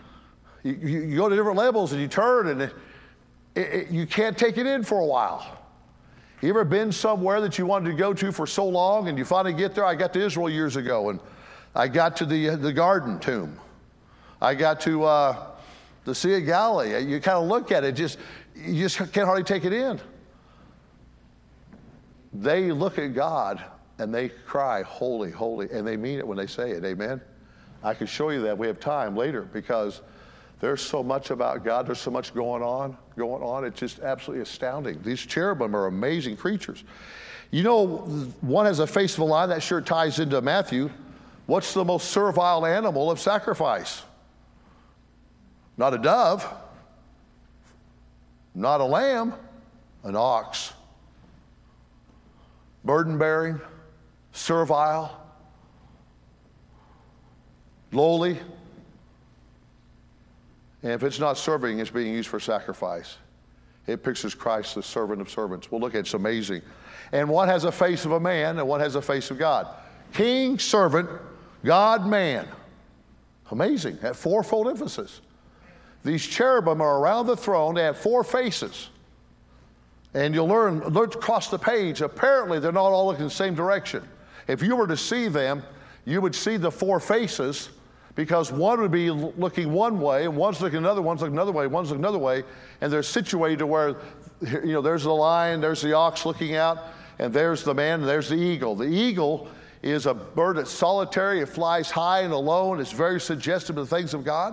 you go to different levels, and you turn, and you can't take it in for a while. You ever been somewhere that you wanted to go to for so long, and you finally get there? I got to Israel years ago, and I got to the Garden Tomb. I got to the Sea of Galilee. You kind of look at it, you just can't hardly take it in. They look at God, and they cry, "Holy, holy," and they mean it when they say it, amen? I could show you that. We have time later because there's so much about God. There's so much going on. It's just absolutely astounding. These cherubim are amazing creatures. You know, one has a face of a lion. That sure ties into Matthew. What's the most servile animal of sacrifice? Not a dove, not a lamb, an ox. Burden-bearing, servile, lowly. And if it's not serving, it's being used for sacrifice. It pictures Christ, the servant of servants. We'll look at it. It's amazing. And one has a face of a man, and one has a face of God. King, servant, God, man. Amazing. That fourfold emphasis. These cherubim are around the throne. They have four faces. And you'll learn across the page, apparently they're not all looking the same direction. If you were to see them, you would see the four faces, because one would be looking one way, and one's looking another, one's looking another way, one's looking another way, and they're situated to where, you know, there's the lion, there's the ox looking out, and there's the man, and there's the eagle. The eagle is a bird that's solitary. It flies high and alone. It's very suggestive of the things of God.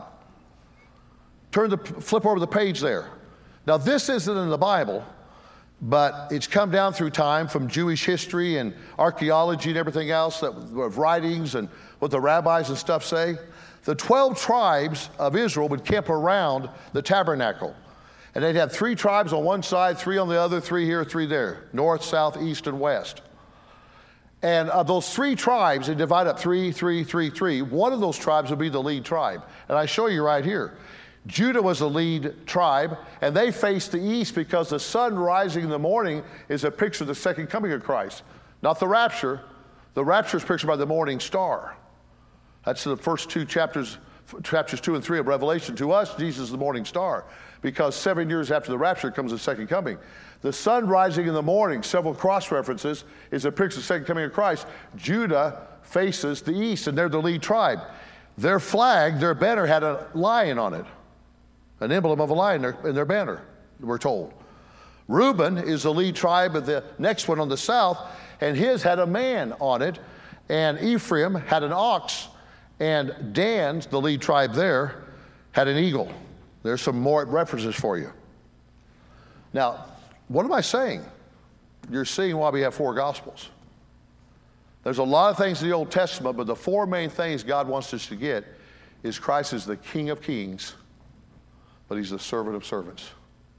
Flip over the page there. Now, this isn't in the Bible, but it's come down through time from Jewish history and archaeology and everything else, of writings and what the rabbis and stuff say. The 12 tribes of Israel would camp around the tabernacle. And they'd have 3 tribes on one side, 3 on the other, 3 here, 3 there, north, south, east, and west. And of those 3 tribes, they divide up 3, 3, 3, 3. One of those tribes would be the lead tribe. And I show you right here. Judah was the lead tribe, and they faced the east because the sun rising in the morning is a picture of the second coming of Christ, not the rapture. The rapture is pictured by the morning star. That's the first 2 chapters 2 and 3 of Revelation. To us, Jesus is the morning star, because 7 years after the rapture comes the second coming. The sun rising in the morning, several cross references, is a picture of the second coming of Christ. Judah faces the east, and they're the lead tribe. Their flag, their banner, had a lion on it. An emblem of a lion in their banner, we're told. Reuben is the lead tribe of the next one on the south, and his had a man on it. And Ephraim had an ox, and Dan, the lead tribe there, had an eagle. There's some more references for you. Now, what am I saying? You're seeing why we have 4 Gospels. There's a lot of things in the Old Testament, but the 4 main things God wants us to get is Christ is the King of Kings, but he's the servant of servants.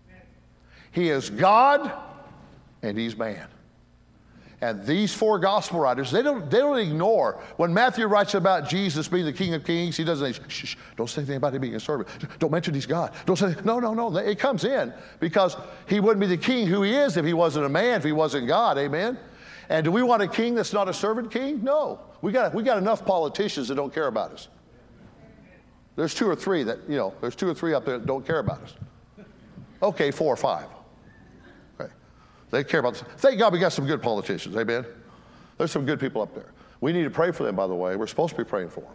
He is God, and he's man. And these 4 gospel writers, they don't ignore. When Matthew writes about Jesus being the King of Kings, he doesn't say, shh, don't say anything about him being a servant. Don't mention he's God. Don't say, no. It comes in because he wouldn't be the king who he is if he wasn't a man, if he wasn't God, amen? And do we want a king that's not a servant king? No. We got enough politicians that don't care about us. There's 2 or 3 that, there's 2 or 3 up there that don't care about us. Okay, 4 or 5. Okay. They care about us. Thank God we got some good politicians, amen? There's some good people up there. We need to pray for them, by the way. We're supposed to be praying for them.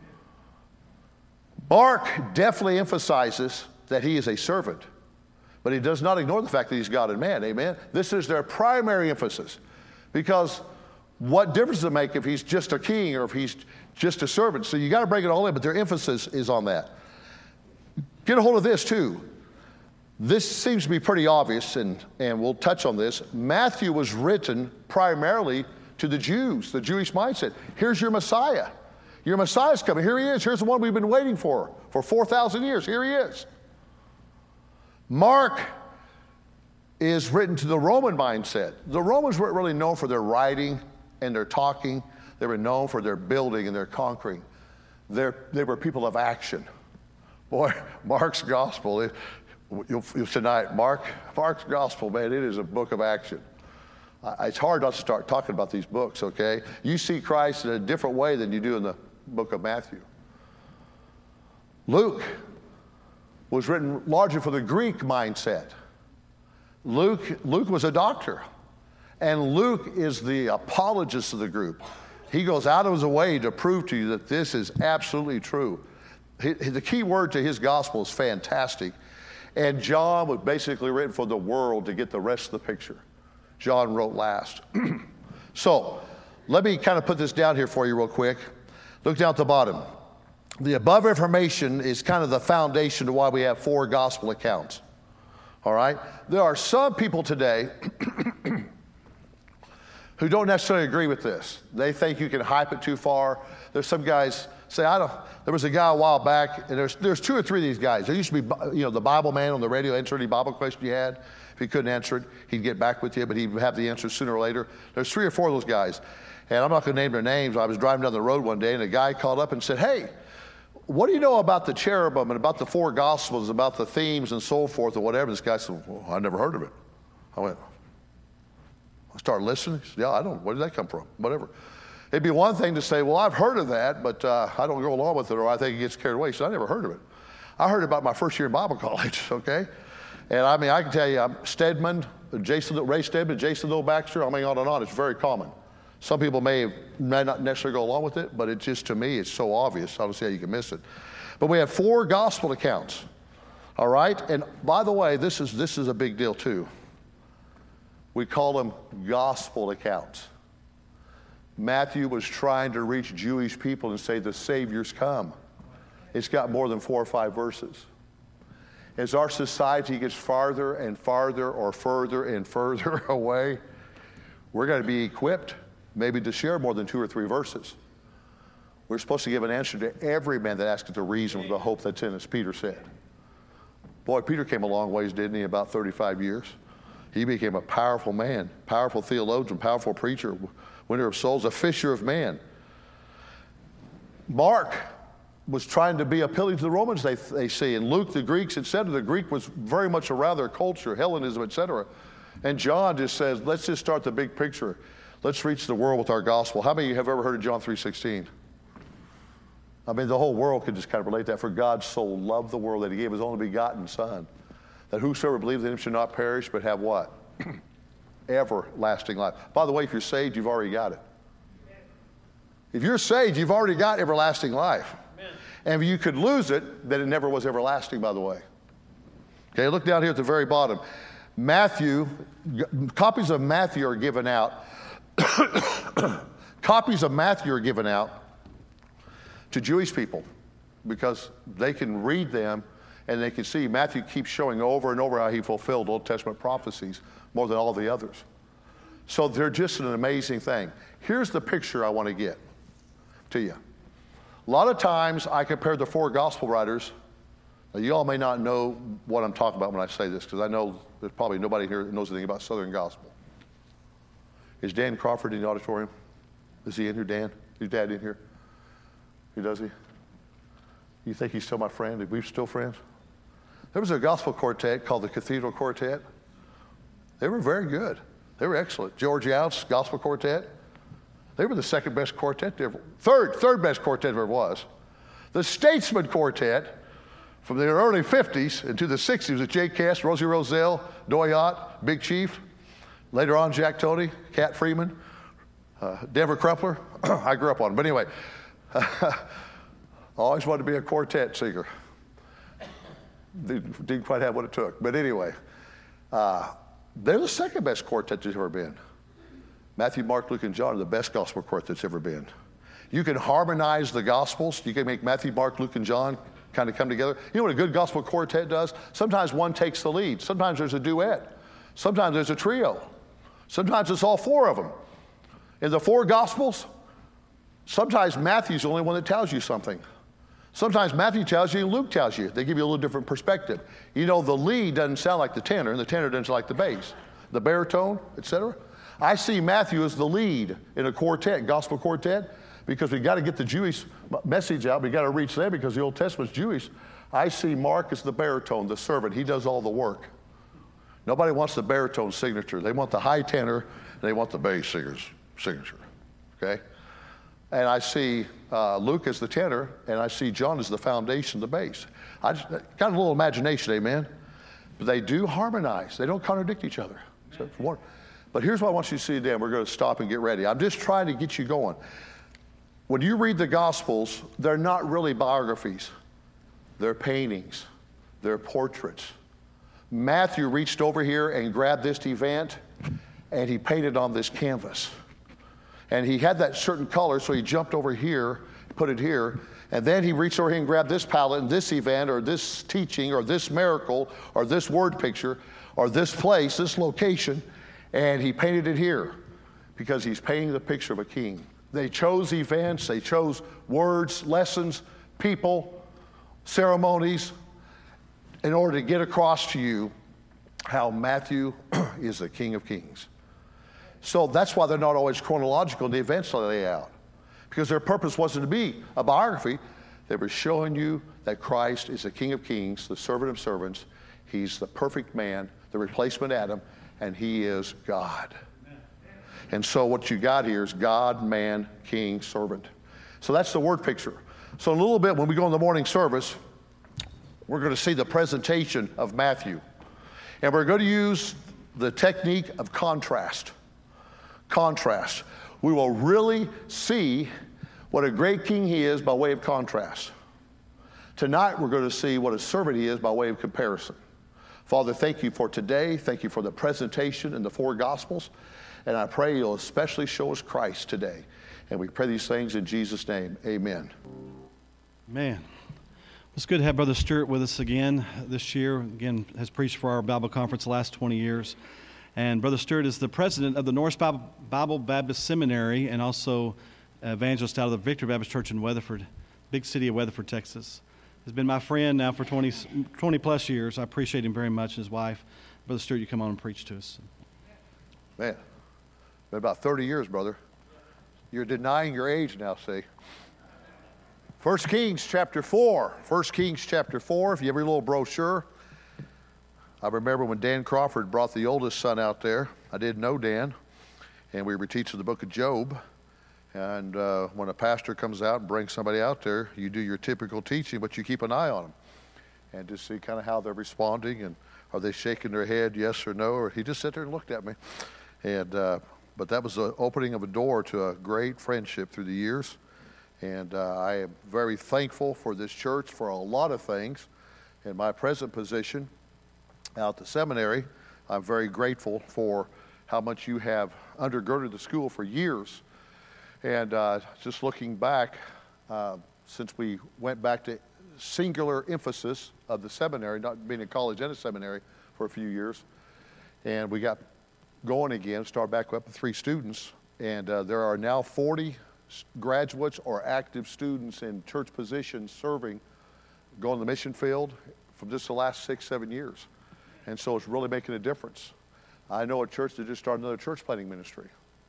Mark definitely emphasizes that he is a servant, but he does not ignore the fact that he's God and man, amen? This is their primary emphasis, because what difference does it make if he's just a king or if he's just a servant? So you got to break it all in, but their emphasis is on that. Get a hold of this too. This seems to be pretty obvious, and we'll touch on this. Matthew was written primarily to the Jews, the Jewish mindset. Here's your Messiah. Your Messiah's coming. Here he is. Here's the one we've been waiting for 4,000 years. Here he is. Mark is written to the Roman mindset. The Romans weren't really known for their writing and their talking. They were known for their building and their conquering. They were people of action. Boy, Mark's gospel, you'll tonight, Mark's gospel, man, it is a book of action. It's hard not to start talking about these books, okay? You see Christ in a different way than you do in the book of Matthew. Luke was written largely for the Greek mindset. Luke was a doctor, and Luke is the apologist of the group. He goes out of his way to prove to you that this is absolutely true. The key word to his gospel is fantastic. And John was basically written for the world to get the rest of the picture. John wrote last. So let me kind of put this down here for you real quick. Look down at the bottom. The above information is kind of the foundation to why we have 4 gospel accounts. All right? There are some people today who don't necessarily agree with this. They think you can hype it too far. There's some guys say, there was a guy a while back, and there's 2 or 3 of these guys. There used to be, the Bible man on the radio, answer any Bible question you had. If he couldn't answer it, he'd get back with you, but he'd have the answer sooner or later. There's 3 or 4 of those guys. And I'm not going to name their names. I was driving down the road one day, and a guy called up and said, hey, what do you know about the cherubim and about the 4 gospels, about the themes and so forth or whatever? This guy said, well, I never heard of it. I started listening. He said, yeah, I don't know. Where did that come from? Whatever. It'd be one thing to say, well, I've heard of that, but I don't go along with it, or I think it gets carried away. So I never heard of it. I heard about my first year in Bible college, okay? And I mean, I can tell you, Stedman, Ray Stedman, Jason Little Baxter, on and on. It's very common. Some people may not necessarily go along with it, but it just, to me, it's so obvious. I don't see how you can miss it. But we have 4 gospel accounts, all right? And by the way, this is a big deal too. We call them gospel accounts. Matthew was trying to reach Jewish people and say the Savior's come. It's got more than 4 or 5 verses. As our society gets farther and farther or further and further away, we're going to be equipped maybe to share more than 2 or 3 verses. We're supposed to give an answer to every man that asks the reason with the hope that's in us, Peter said. Boy, Peter came a long ways, didn't he, about 35 years. He became a powerful man, powerful theologian, powerful preacher, winner of souls, a fisher of man. Mark was trying to be appealing to the Romans, they see, and Luke, the Greeks, etc. The Greek was very much around their culture, Hellenism, etc. And John just says, let's just start the big picture. Let's reach the world with our gospel. How many of you have ever heard of John 3:16? I mean, the whole world could just kind of relate that. For God so loved the world that he gave his only begotten Son, that whosoever believes in him should not perish, but have what? Everlasting life. By the way, if you're saved, you've already got it. If you're saved, you've already got everlasting life. Amen. And if you could lose it, then it never was everlasting, by the way. Okay, look down here at the very bottom. Copies of Matthew are given out. Copies of Matthew are given out to Jewish people because they can read them and they can see Matthew keeps showing over and over how he fulfilled Old Testament prophecies more than all the others. So they're just an amazing thing. Here's the picture I want to get to you. A lot of times I compare the 4 gospel writers. Now, you all may not know what I'm talking about when I say this, because I know there's probably nobody here that knows anything about Southern Gospel. Is Dan Crawford in the auditorium? Is he in here, Dan? Is Dad in here? Who does he? You think he's still my friend? Are we still friends? There was a gospel quartet called the Cathedral Quartet. They were very good. They were excellent. George Younts Gospel Quartet. They were the second best quartet ever. Third best quartet there ever was. The Statesman Quartet from the early 50s into the 60s with Jake Cass, Rosie Roselle, Doyot, Big Chief. Later on, Jack Tony, Cat Freeman, Denver Crumpler. I grew up on them. But anyway, I always wanted to be a quartet singer. Didn't quite have what it took. But anyway, they're the second best quartet there's ever been. Matthew, Mark, Luke, and John are the best gospel quartet that's ever been. You can harmonize the gospels. You can make Matthew, Mark, Luke, and John kind of come together. You know what a good gospel quartet does? Sometimes one takes the lead. Sometimes there's a duet. Sometimes there's a trio. Sometimes it's all 4 of them. In the 4 gospels, sometimes Matthew's the only one that tells you something. Sometimes Matthew tells you and Luke tells you. They give you a little different perspective. You know, the lead doesn't sound like the tenor, and the tenor doesn't sound like the bass, the baritone, etc. I see Matthew as the lead in a quartet, gospel quartet, because we've got to get the Jewish message out. We've got to reach them because the Old Testament's Jewish. I see Mark as the baritone, the servant. He does all the work. Nobody wants the baritone signature. They want the high tenor, and they want the bass singer's signature, okay? And I see Luke as the tenor, and I see John as the foundation, the bass. I just got a little imagination, amen? But they do harmonize. They don't contradict each other. So but here's what I want you to see today, and we're going to stop and get ready. I'm just trying to get you going. When you read the Gospels, they're not really biographies. They're paintings. They're portraits. Matthew reached over here and grabbed this event, and he painted on this canvas. And he had that certain color, so he jumped over here, put it here. And then he reached over here and grabbed this palette and this event or this teaching or this miracle or this word picture or this place, this location, and he painted it here because he's painting the picture of a king. They chose events, they chose words, lessons, people, ceremonies in order to get across to you how Matthew is the King of Kings. So that's why they're not always chronological in the events they lay out, because their purpose wasn't to be a biography. They were showing you that Christ is the King of Kings, the servant of servants. He's the perfect man, the replacement Adam, and he is God. And so what you got here is God, man, king, servant. So that's the word picture. So in a little bit, when we go in the morning service, we're going to see the presentation of Matthew. And we're going to use the technique of contrast. Contrast. We will really see what a great king he is by way of contrast. Tonight, we're going to see what a servant he is by way of comparison. Father, thank you for today. Thank you for the presentation in the four Gospels. And I pray you'll especially show us Christ today. And we pray these things in Jesus' name. Amen. Man, it's good to have Brother Stewart with us again this year. Again, has preached for our Bible conference the last 20 years. And Brother Stewart is the president of the Norris Bible Baptist Seminary and also evangelist out of the Victory Baptist Church in Weatherford, big city of Weatherford, Texas. He's been my friend now for 20 plus years. I appreciate him very much and his wife. Brother Stewart, you come on and preach to us. Man, been about 30 years, brother. You're denying your age now, see. 1 Kings chapter 4. 1 Kings chapter 4, if you have your little brochure. I remember when Dan Crawford brought the oldest son out there. I didn't know Dan, and we were teaching the book of Job. And when a pastor comes out and brings somebody out there, you do your typical teaching, but you keep an eye on them and just see kind of how they're responding and are they shaking their head yes or no, or he just sat there and looked at me. And but that was the opening of a door to a great friendship through the years. And I am very thankful for this church for a lot of things. In my present position out the seminary, I'm very grateful for how much you have undergirded the school for years. And just looking back, since we went back to singular emphasis of the seminary, not being a college and a seminary for a few years, and we got going again, started back up with 3 students, and there are now 40 graduates or active students in church positions serving, going to the mission field from just the last 6-7 years. And so it's really making a difference. I know a church that just started another church planting ministry.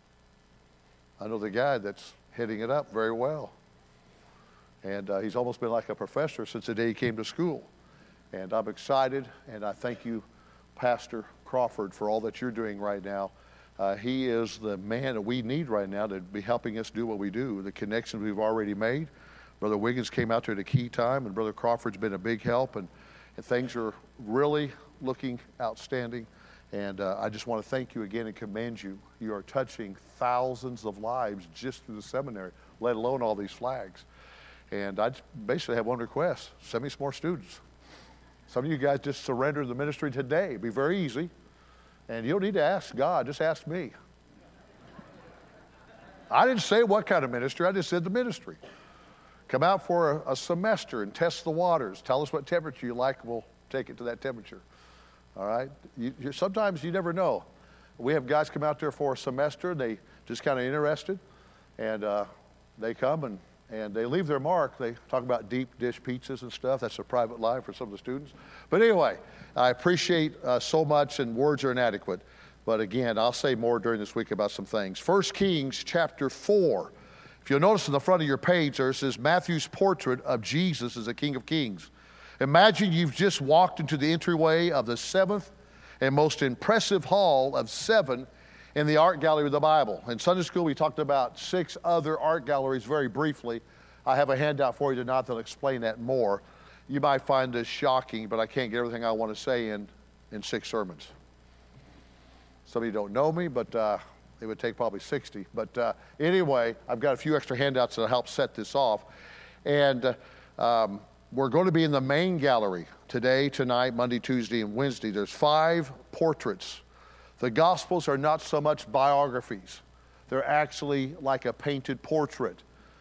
I know the guy that's heading it up very well. And he's almost been like a professor since the day he came to school. And I'm excited, and I thank you, Pastor Crawford, for all that you're doing right now. He is the man that we need right now to be helping us do what we do, the connections we've already made. Brother Wiggins came out there at a key time, and Brother Crawford's been a big help, and things are really looking outstanding. And I just want to thank you again and commend you. You are touching thousands of lives just through the seminary, let alone all these flags. And I basically have one request: send me some more students. Some of you guys just surrender the ministry today. It'd be very easy. And you don't need to ask God, just ask me. I didn't say what kind of ministry, I just said the ministry. Come out for a semester and test the waters. Tell us what temperature you like, we'll take it to that temperature. All right? Sometimes you never know. We have guys come out there for a semester, they just kind of interested, and they come and they leave their mark. They talk about deep dish pizzas and stuff. That's a private line for some of the students. But anyway, I appreciate so much, and words are inadequate. But again, I'll say more during this week about some things. 1 Kings chapter 4. If you'll notice in the front of your page there, it says Matthew's portrait of Jesus as the King of Kings. Imagine you've just walked into the entryway of the 7th and most impressive hall of 7 in the art gallery of the Bible. In Sunday school, we talked about 6 other art galleries very briefly. I have a handout for you tonight that'll explain that more. You might find this shocking, but I can't get everything I want to say in 6 sermons. Some of you don't know me, but it would take probably 60. But anyway, I've got a few extra handouts that'll help set this off. And we're going to be in the main gallery today, tonight, Monday, Tuesday, and Wednesday. There's 5 portraits. The Gospels are not so much biographies. They're actually like a painted portrait.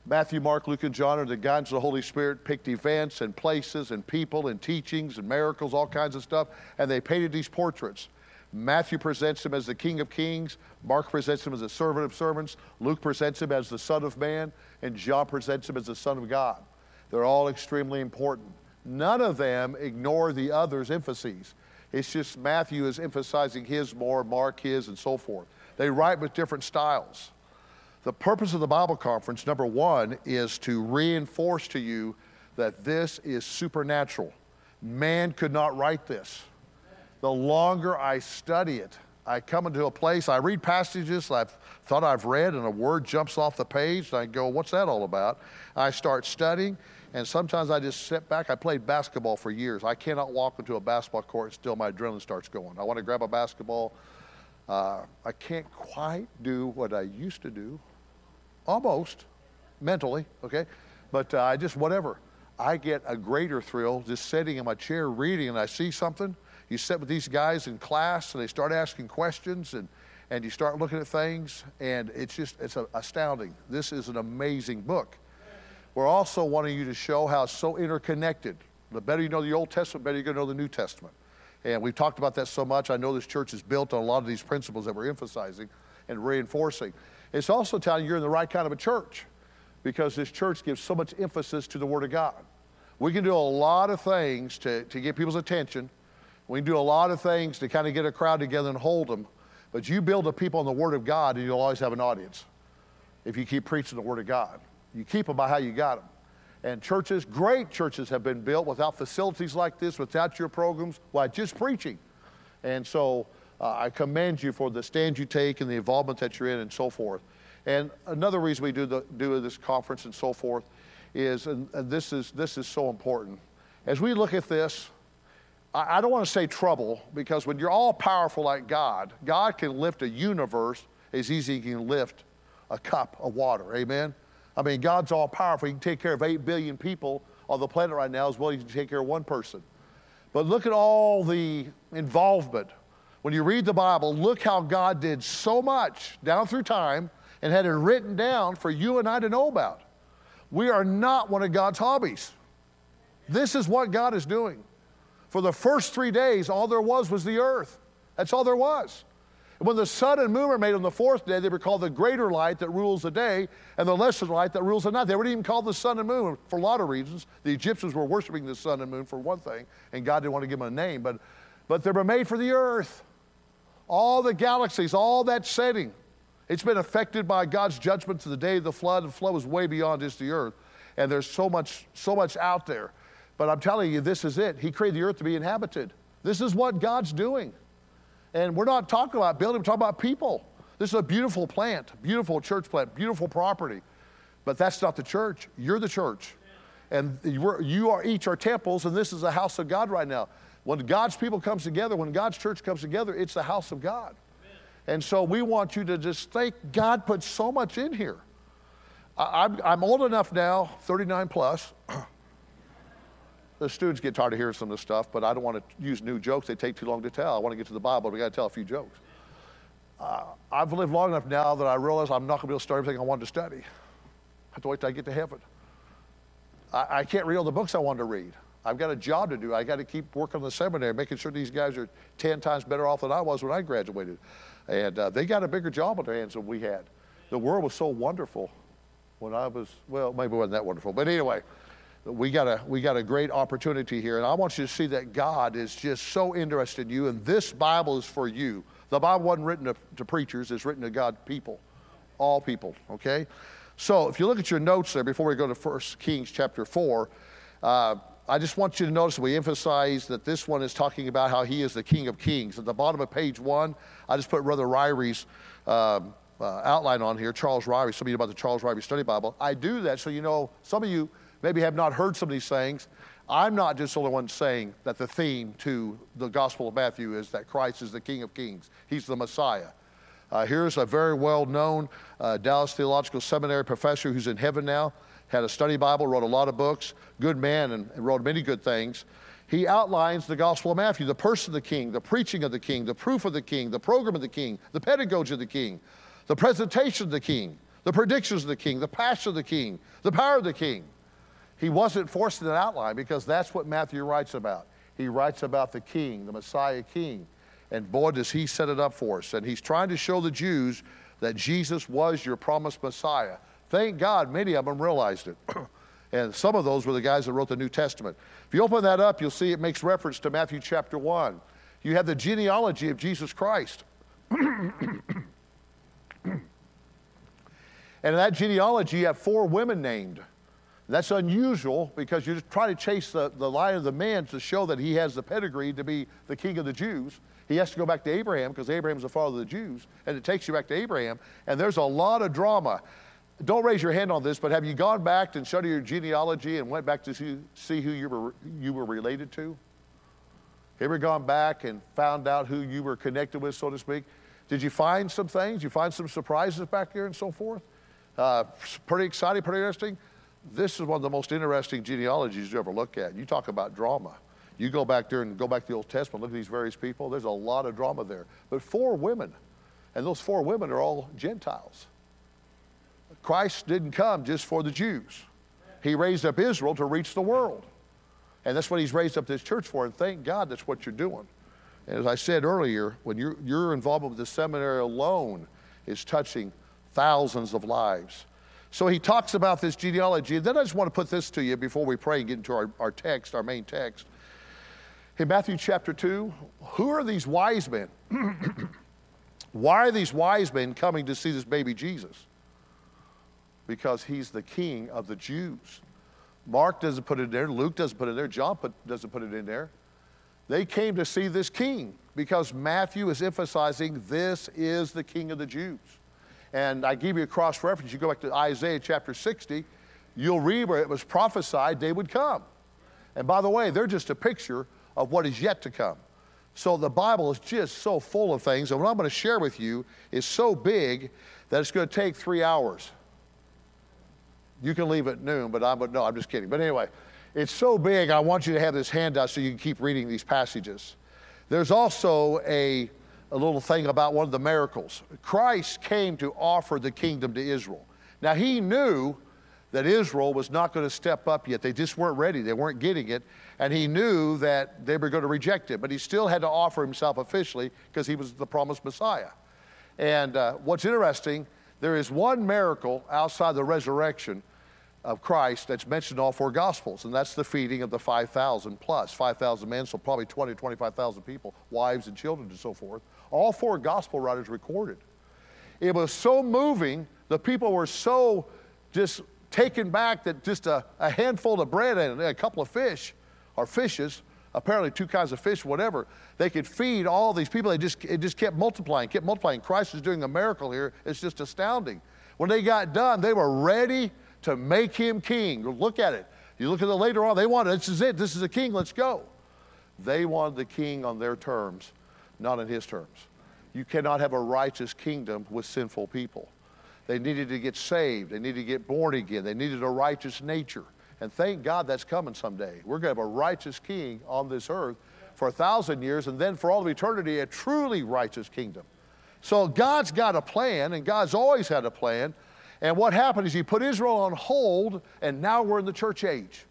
Matthew, Mark, Luke, and John, are the guidance of the Holy Spirit, picked events and places and people and teachings and miracles, all kinds of stuff, and they painted these portraits. Matthew presents him as the King of Kings. Mark presents him as the servant of servants. Luke presents him as the Son of Man. And John presents him as the Son of God. They're all extremely important. None of them ignore the other's emphases. It's just Matthew is emphasizing his more, Mark his, and so forth. They write with different styles. The purpose of the Bible conference, number one, is to reinforce to you that this is supernatural. Man could not write this. The longer I study it, I come into a place, I read passages I've thought I've read, and a word jumps off the page, and I go, what's that all about? I start studying, and sometimes I just sit back. I played basketball for years. I cannot walk into a basketball court and still my adrenaline starts going. I want to grab a basketball. I can't quite do what I used to do. Almost, mentally, okay? But I just, whatever. I get a greater thrill just sitting in my chair reading, and I see something. You sit with these guys in class, and they start asking questions, and you start looking at things, and it's astounding. This is an amazing book. We're also wanting you to show how it's so interconnected. The better you know the Old Testament, the better you're going to know the New Testament. And we've talked about that so much. I know this church is built on a lot of these principles that we're emphasizing and reinforcing. It's also telling you you're in the right kind of a church, because this church gives so much emphasis to the Word of God. We can do a lot of things to get people's attention. We can do a lot of things to kind of get a crowd together and hold them. But you build the people on the Word of God, and you'll always have an audience if you keep preaching the Word of God. You keep them by how you got them. And churches, great churches, have been built without facilities like this, without your programs, by just preaching. And so I commend you for the stand you take and the involvement that you're in and so forth. And another reason we do this conference and so forth is, and this is so important. As we look at this, I don't want to say trouble, because when you're all powerful like God, God can lift a universe as easy as he can lift a cup of water. Amen? I mean, God's all powerful. He can take care of 8 billion people on the planet right now as well as he can take care of one person. But look at all the involvement. When you read the Bible, look how God did so much down through time and had it written down for you and I to know about. We are not one of God's hobbies. This is what God is doing. For the first 3 days, all there was the earth. That's all there was. And when the sun and moon were made on the fourth day, they were called the greater light that rules the day and the lesser light that rules the night. They weren't even called the sun and moon for a lot of reasons. The Egyptians were worshiping the sun and moon for one thing, and God didn't want to give them a name, but they were made for the earth. All the galaxies, all that setting, it's been affected by God's judgment to the day of the flood. The flood was way beyond just the earth, and there's so much out there. But I'm telling you, this is it. He created the earth to be inhabited. This is what God's doing. And we're not talking about building, we're talking about people. This is a beautiful plant, beautiful church plant, beautiful property. But that's not the church. You're the church. And you are each are temples, and this is the house of God right now. When God's people comes together, when God's church comes together, it's the house of God. And so we want you to just think, God put so much in here. I'm old enough now, 39 plus. The students get tired of hearing some of this stuff, but I don't want to use new jokes. They take too long to tell. I want to get to the Bible. We got to tell a few jokes. I've lived long enough now that I realize I'm not going to be able to start everything I wanted to study. I have to wait till I get to heaven. I can't read all the books I wanted to read. I've got a job to do. I got to keep working on the seminary, making sure these guys are 10 times better off than I was when I graduated. And they got a bigger job on their hands than we had. The world was so wonderful when I was, well, maybe it wasn't that wonderful. But anyway, we got a great opportunity here. And I want you to see that God is just so interested in you. And this Bible is for you. The Bible wasn't written to preachers. It's written to God's people, all people, okay? So if you look at your notes there before we go to 1 Kings chapter 4, I just want you to notice we emphasize that this one is talking about how he is the King of Kings. At the bottom of page 1, I just put Brother Ryrie's outline on here, Charles Ryrie. Some of you know about the Charles Ryrie Study Bible. I do that so you know, some of you maybe have not heard some of these things. I'm not just the only one saying that the theme to the Gospel of Matthew is that Christ is the King of Kings. He's the Messiah. Here's a very well-known Dallas Theological Seminary professor who's in heaven now, had a study Bible, wrote a lot of books, good man, and wrote many good things. He outlines the Gospel of Matthew, the person of the King, the preaching of the King, the proof of the King, the program of the King, the pedagogy of the King, the presentation of the King, the predictions of the king, the passion of the king, the power of the king. He wasn't forcing an outline because that's what Matthew writes about. He writes about the king, the Messiah king. And boy, does he set it up for us. And he's trying to show the Jews that Jesus was your promised Messiah. Thank God many of them realized it. And some of those were the guys that wrote the New Testament. If you open that up, you'll see it makes reference to Matthew chapter 1. You have the genealogy of Jesus Christ. And in that genealogy, you have 4 women named. That's unusual because you're just trying to chase the line of the man to show that he has the pedigree to be the king of the Jews. He has to go back to Abraham because Abraham's the father of the Jews, and it takes you back to Abraham. And there's a lot of drama. Don't raise your hand on this, but have you gone back and studied your genealogy and went back to see who you were related to? Have you ever gone back and found out who you were connected with, so to speak? Did you find some things? Did you find some surprises back there and so forth? Pretty exciting, pretty interesting. This is one of the most interesting genealogies you ever look at. You talk about drama. You go back there and go back to the Old Testament, look at these various people. There's a lot of drama there. But 4 women, and those 4 women are all Gentiles. Christ didn't come just for the Jews. He raised up Israel to reach the world. And that's what he's raised up this church for, and thank God that's what you're doing. And as I said earlier, when your involvement with the seminary alone is touching thousands of lives. So he talks about this genealogy, and then I just want to put this to you before we pray and get into our text, our main text. In Matthew chapter 2, who are these wise men? Why are these wise men coming to see this baby Jesus? Because he's the king of the Jews. Mark doesn't put it in there, Luke doesn't put it in there, John doesn't put it in there. They came to see this king because Matthew is emphasizing this is the king of the Jews. And I give you a cross-reference. You go back to Isaiah chapter 60, you'll read where it was prophesied they would come. And by the way, they're just a picture of what is yet to come. So the Bible is just so full of things, and what I'm going to share with you is so big that it's going to take 3 hours. You can leave at noon, but I'm just kidding. But anyway, it's so big, I want you to have this handout so you can keep reading these passages. There's also a little thing about one of the miracles. Christ came to offer the kingdom to Israel. Now, he knew that Israel was not going to step up yet. They just weren't ready. They weren't getting it. And he knew that they were going to reject it. But he still had to offer himself officially because he was the promised Messiah. And what's interesting, there is one miracle outside the resurrection of Christ that's mentioned in all 4 Gospels, and that's the feeding of the 5,000 plus, 5,000 men, so probably 20 to 25,000 people, wives and children and so forth. All 4 Gospel writers recorded. It was so moving, the people were so just taken back that just a handful of bread and a couple of fish, or fishes, apparently 2 kinds of fish, whatever, they could feed all these people. It just kept multiplying, kept multiplying. Christ is doing a miracle here. It's just astounding. When they got done, they were ready to make him king. Look at it. You look at it later on, they wanted, this is it, this is the king, let's go. They wanted the king on their terms, not on his terms. You cannot have a righteous kingdom with sinful people. They needed to get saved. They needed to get born again. They needed a righteous nature. And thank God that's coming someday. We're going to have a righteous king on this earth for 1,000 years, and then for all of eternity, a truly righteous kingdom. So God's got a plan, and God's always had a plan. And what happened is he put Israel on hold, and now we're in the church age.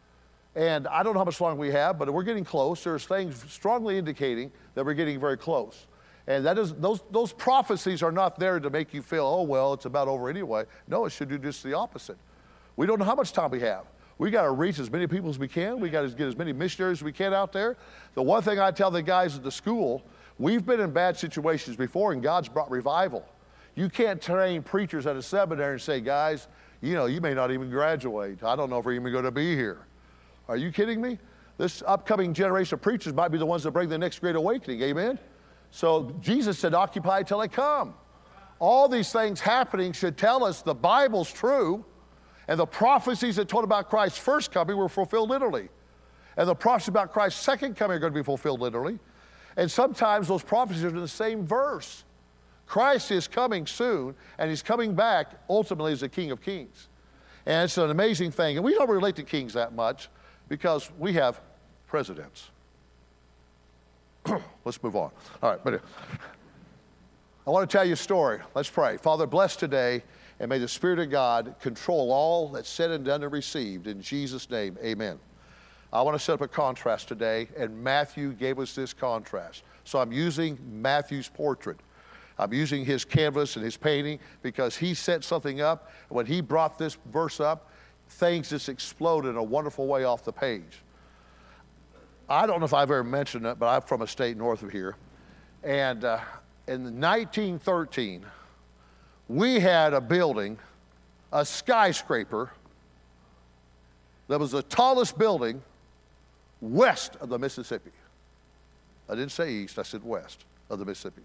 And I don't know how much longer we have, but we're getting close. There's things strongly indicating that we're getting very close. And that is, those prophecies are not there to make you feel, oh, well, it's about over anyway. No, it should do just the opposite. We don't know how much time we have. We got to reach as many people as we can. We got to get as many missionaries as we can out there. The one thing I tell the guys at the school, we've been in bad situations before, and God's brought revival. You can't train preachers at a seminary and say, guys, you may not even graduate. I don't know if we're even going to be here. Are you kidding me? This upcoming generation of preachers might be the ones that bring the next great awakening. Amen? So Jesus said, occupy till I come. All these things happening should tell us the Bible's true, and the prophecies that told about Christ's first coming were fulfilled literally. And the prophecies about Christ's second coming are going to be fulfilled literally. And sometimes those prophecies are in the same verse. Christ is coming soon, and he's coming back ultimately as the King of Kings. And it's an amazing thing. And we don't relate to kings that much because we have presidents. Let's move on. All right, but I want to tell you a story. Let's pray. Father, bless today And may the Spirit of God control all that's said and done and received. In Jesus' name, amen. I want to set up a contrast today, and Matthew gave us this contrast. So I'm using Matthew's portrait. I'm using his canvas and his painting because he set something up. When he brought this verse up, things just exploded in a wonderful way off the page. I don't know if I've ever mentioned it, but I'm from a state north of here. And in 1913, we had a building, a skyscraper, that was the tallest building west of the Mississippi. I didn't say east, I said west of the Mississippi.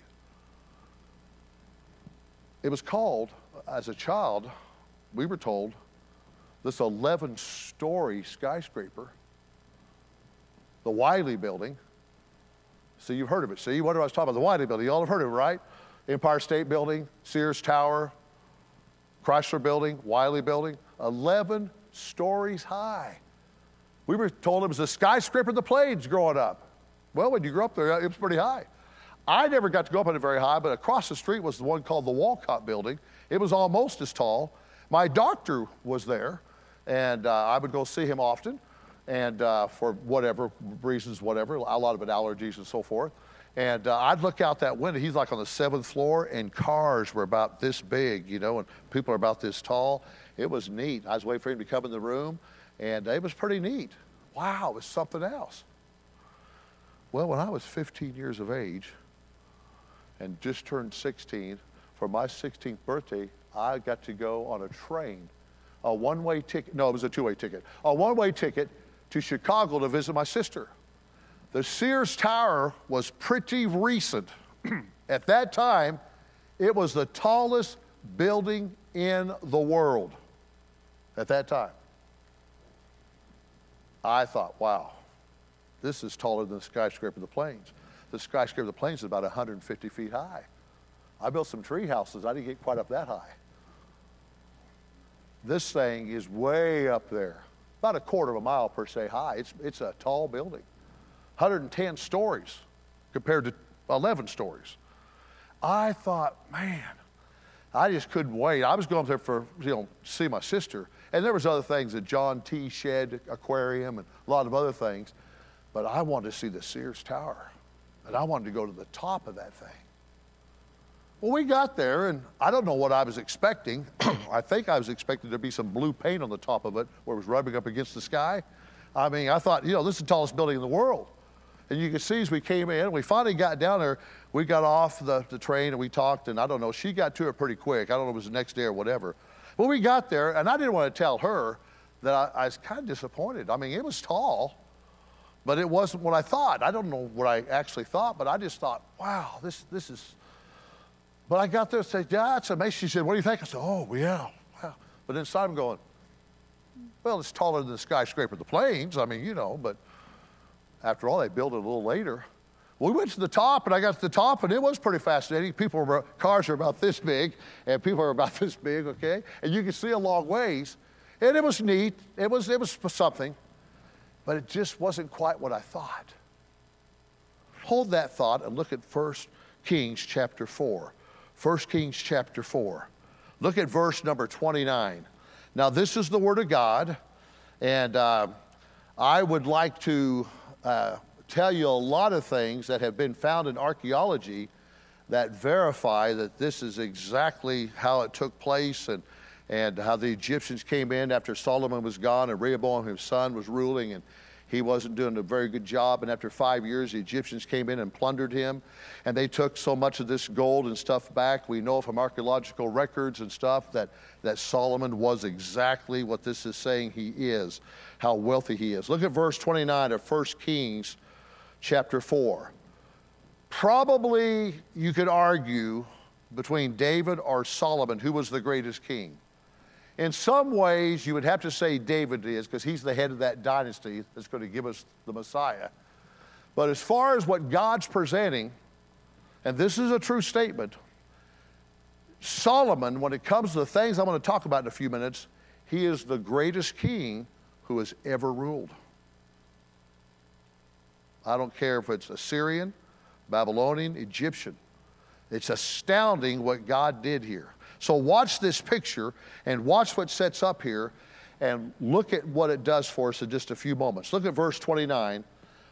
It was called, as a child, we were told, this 11-story skyscraper, the Wiley Building. See, you've heard of it. See, what I was talking about, the Wiley Building. You all have heard of it, right? Empire State Building, Sears Tower, Chrysler Building, Wiley Building, 11 stories high. We were told it was a skyscraper of the plains growing up. Well, when you grew up there, it was pretty high. I never got to go up on it very high, but across the street was the one called the Walcott Building. It was almost as tall. My doctor was there, and I would go see him often, and for whatever reasons, whatever, a lot of it allergies and so forth. And I'd look out that window. He's like on the 7th floor, and cars were about this big, you know, and people are about this tall. It was neat. I was waiting for him to come in the room, and it was pretty neat. Wow, it was something else. Well, when I was 15 years of age and just turned 16, for my 16th birthday, I got to go on a train, a one-way ticket. No, it was a two-way ticket. A one-way ticket to Chicago to visit my sister. The Sears Tower was pretty recent. At that time, it was the tallest building in the world at that time. I thought, wow, this is taller than the skyscraper of the plains. The skyscraper of the plains is about 150 feet high. I built some tree houses. I didn't get quite up that high. This thing is way up there, about a quarter of a mile per se high. It's a tall building, 110 stories compared to 11 stories. I thought, man, I just couldn't wait. I was going up there for, to see my sister. And there was other things, the John T. Shedd Aquarium and a lot of other things. But I wanted to see the Sears Tower. And I wanted to go to the top of that thing. Well, we got there, and I don't know what I was expecting. I think I was expecting there to be some blue paint on the top of it where it was rubbing up against the sky. I mean, I thought, this is the tallest building in the world. And you could see as we came in, we finally got down there, we got off the train and we talked, and I don't know, she got to it pretty quick. I don't know if it was the next day or whatever. But we got there, and I didn't want to tell her that I was kind of disappointed. I mean, it was tall, but it wasn't what I thought. I don't know what I actually thought, but I just thought, wow, this is... But I got there and said, yeah, that's amazing. She said, what do you think? I said, oh, yeah, wow. But inside I'm going, well, it's taller than the skyscraper of the plains. I mean, but after all, they built it a little later. We went to the top, and I got to the top, and it was pretty fascinating. Cars are about this big, and people are about this big, okay? And you could see a long ways. And it was neat. It was something. But it just wasn't quite what I thought. Hold that thought and look at 1 Kings chapter 4. 1 Kings chapter 4. Look at verse number 29. Now, this is the Word of God, and I would like to tell you a lot of things that have been found in archaeology that verify that this is exactly how it took place and how the Egyptians came in after Solomon was gone and Rehoboam, his son, was ruling, and he wasn't doing a very good job. And after 5 years, the Egyptians came in and plundered him. And they took so much of this gold and stuff back. We know from archaeological records and stuff that Solomon was exactly what this is saying he is, how wealthy he is. Look at verse 29 of 1 Kings chapter 4. Probably you could argue between David or Solomon who was the greatest king. In some ways, you would have to say David is, because he's the head of that dynasty that's going to give us the Messiah. But as far as what God's presenting, and this is a true statement, Solomon, when it comes to the things I'm going to talk about in a few minutes, he is the greatest king who has ever ruled. I don't care if it's Assyrian, Babylonian, Egyptian. It's astounding what God did here. So watch this picture and watch what sets up here and look at what it does for us in just a few moments. Look at verse 29,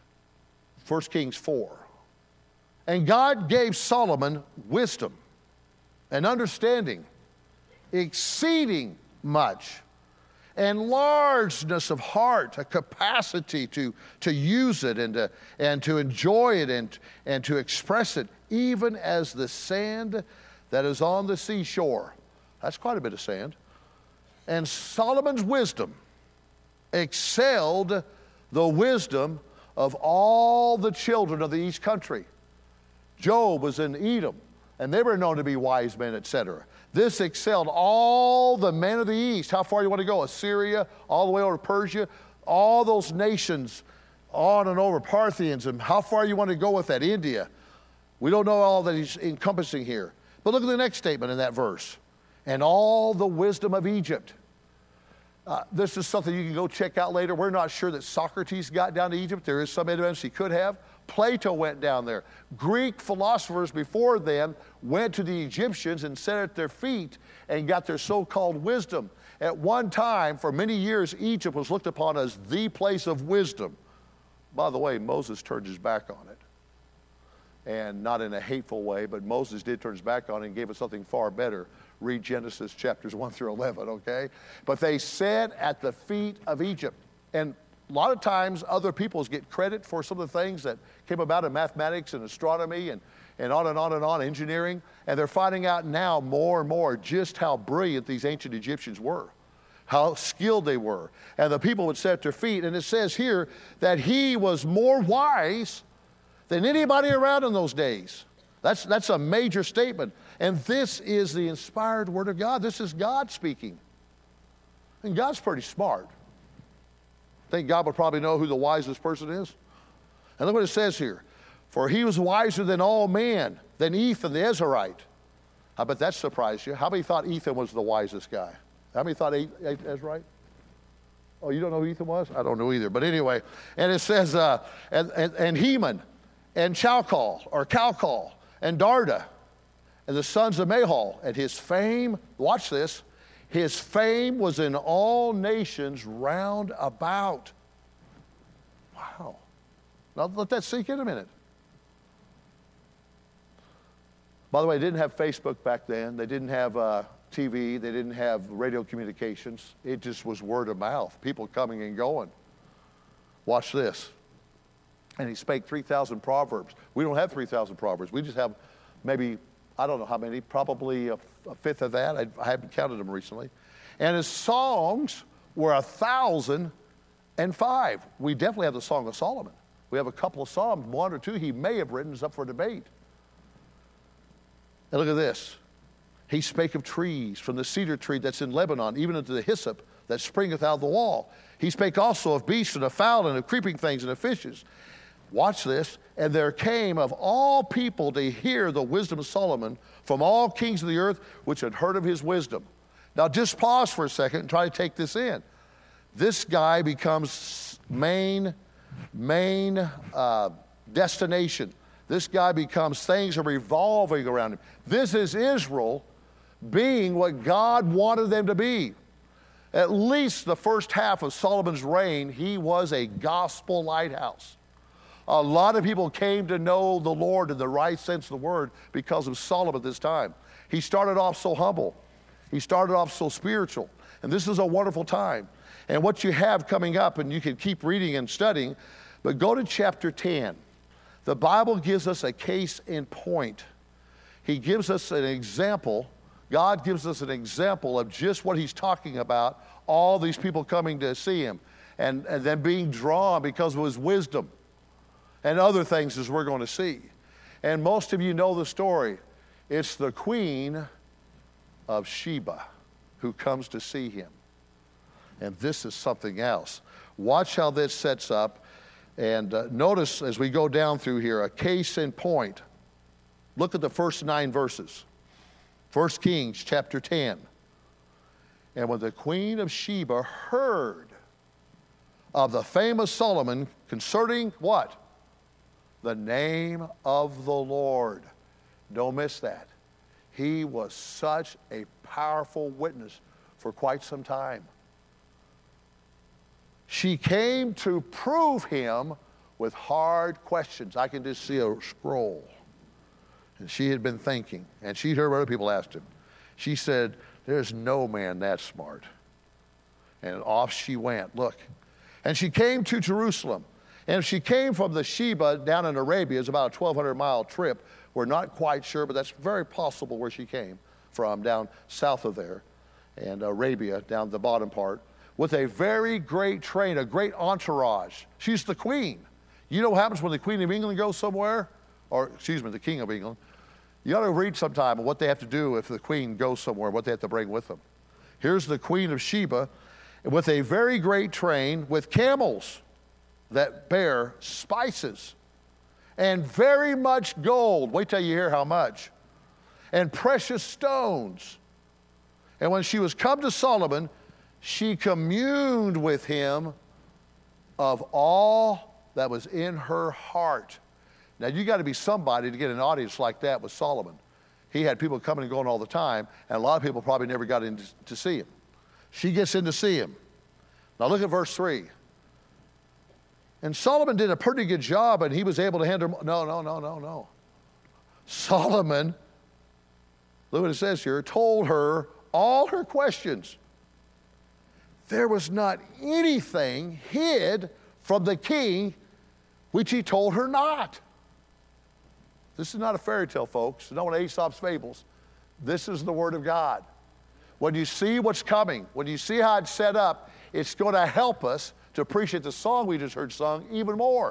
1 Kings 4. And God gave Solomon wisdom and understanding, exceeding much, and largeness of heart, a capacity to use it and to enjoy it and to express it, even as the sand that is on the seashore. That's quite a bit of sand. And Solomon's wisdom excelled the wisdom of all the children of the east country. Job was in Edom, and they were known to be wise men, etc. This excelled all the men of the east. How far do you want to go? Assyria, all the way over to Persia, all those nations on and over, Parthians, and how far you want to go with that? India. We don't know all that he's encompassing here. But look at the next statement in that verse. And all the wisdom of Egypt. This is something you can go check out later. We're not sure that Socrates got down to Egypt. There is some evidence he could have. Plato went down there. Greek philosophers before them went to the Egyptians and sat at their feet and got their so-called wisdom. At one time, for many years, Egypt was looked upon as the place of wisdom. By the way, Moses turned his back on it. And not in a hateful way, but Moses did turn his back on it and gave us something far better. Read Genesis chapters 1 through 11, okay? But they sat at the feet of Egypt. And a lot of times other peoples get credit for some of the things that came about in mathematics and astronomy and on and on and on, engineering. And they're finding out now more and more just how brilliant these ancient Egyptians were, how skilled they were. And the people would sit at their feet. And it says here that he was more wise than anybody around in those days. That's a major statement. And this is the inspired word of God. This is God speaking. And God's pretty smart. I think God would probably know who the wisest person is. And look what it says here. For he was wiser than all men, than Ethan the Ezrahite. I bet that surprised you. How many thought Ethan was the wisest guy? How many thought Ezrahite? Oh, you don't know who Ethan was? I don't know either. But anyway, and it says, and Heman, and Chalcol, and Darda, and the sons of Mahal. And his fame, watch this, his fame was in all nations round about. Wow. Now let that sink in a minute. By the way, they didn't have Facebook back then. They didn't have TV. They didn't have radio communications. It just was word of mouth, people coming and going. Watch this. And he spake 3,000 proverbs. We don't have 3,000 proverbs. We just have maybe, I don't know how many, probably a fifth of that. I haven't counted them recently. And his songs were 1,005. We definitely have the Song of Solomon. We have a couple of psalms, one or two he may have written, is up for debate. And look at this. He spake of trees, from the cedar tree that's in Lebanon, even unto the hyssop that springeth out of the wall. He spake also of beasts and of fowl and of creeping things and of fishes. Watch this. And there came of all people to hear the wisdom of Solomon from all kings of the earth, which had heard of his wisdom. Now just pause for a second and try to take this in. This guy becomes main destination. This guy becomes, things are revolving around him. This is Israel being what God wanted them to be. At least the first half of Solomon's reign, he was a gospel lighthouse. A lot of people came to know the Lord in the right sense of the word because of Solomon at this time. He started off so humble. He started off so spiritual. And this is a wonderful time. And what you have coming up, and you can keep reading and studying, but go to chapter 10. The Bible gives us a case in point. He gives us an example. God gives us an example of just what he's talking about, all these people coming to see him and then being drawn because of his wisdom and other things as we're going to see. And most of you know the story. It's the Queen of Sheba who comes to see him. And this is something else. Watch how this sets up. And notice as we go down through here, a case in point. Look at the first 9 verses. 1 Kings chapter 10. And when the Queen of Sheba heard of the fame of Solomon concerning what? The name of the Lord. Don't miss that. he was such a powerful witness for quite some time. She came to prove him with hard questions. I can just see a scroll. And she had been thinking, and she'd heard other people asked him. She said, there's no man that smart. And off she went, look. And she came to Jerusalem. And she came from the Sheba down in Arabia. It's about a 1,200-mile trip. We're not quite sure, but that's very possible where she came from, down south of there. And Arabia, down the bottom part, with a very great train, a great entourage. She's the queen. You know what happens when the Queen of England goes somewhere? Or, excuse me, the King of England. You ought to read sometime what they have to do if the queen goes somewhere, what they have to bring with them. Here's the Queen of Sheba with a very great train with camels that bear spices and very much gold. Wait till you hear how much. And precious stones. And when she was come to Solomon, she communed with him of all that was in her heart. Now, you got to be somebody to get an audience like that with Solomon. He had people coming and going all the time, and a lot of people probably never got in to see him. She gets in to see him. Now, look at verse 3. And Solomon did a pretty good job, and he was able to handle... No. Solomon, look what it says here, told her all her questions. There was not anything hid from the king which he told her not. This is not a fairy tale, folks. No one of Aesop's fables. This is the Word of God. When you see what's coming, when you see how it's set up, it's going to help us to appreciate the song we just heard sung even more.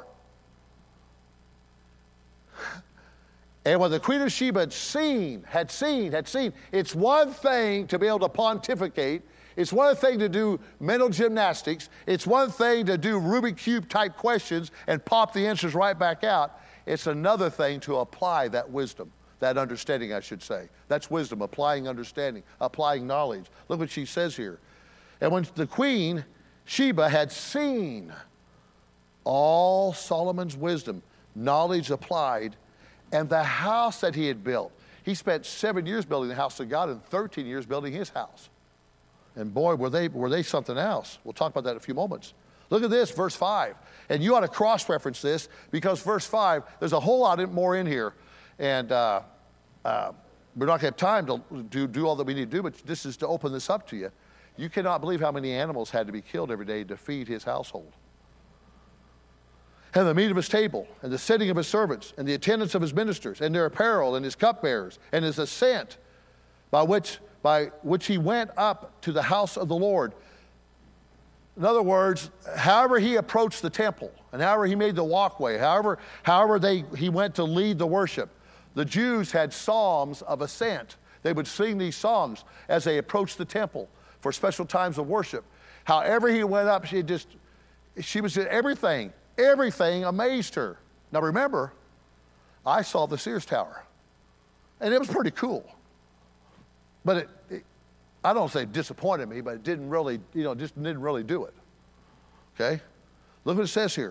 And when the Queen of Sheba had seen, it's one thing to be able to pontificate. It's one thing to do mental gymnastics. It's one thing to do Rubik's Cube type questions and pop the answers right back out. It's another thing to apply that wisdom, that understanding, I should say. That's wisdom, applying understanding, applying knowledge. Look what she says here. And when the Queen Sheba had seen all Solomon's wisdom, knowledge applied, and the house that he had built. He spent 7 years building the house of God and 13 years building his house. And boy, were they something else. We'll talk about that in a few moments. Look at this, verse 5. And you ought to cross-reference this because verse 5, there's a whole lot more in here. And we're not going to have time to do all that we need to do, but this is to open this up to you. You cannot believe how many animals had to be killed every day to feed his household. And the meat of his table, and the sitting of his servants, and the attendance of his ministers, and their apparel, and his cupbearers, and his ascent, by which he went up to the house of the Lord. In other words, however he approached the temple, and however he made the walkway, however he went to lead the worship, the Jews had psalms of ascent. They would sing these songs as they approached the temple for special times of worship. However he went up, she was everything amazed her. Now remember, I saw the Sears Tower, and it was pretty cool. But I don't say disappointed me, but it didn't really, just didn't really do it. Okay? Look what it says here.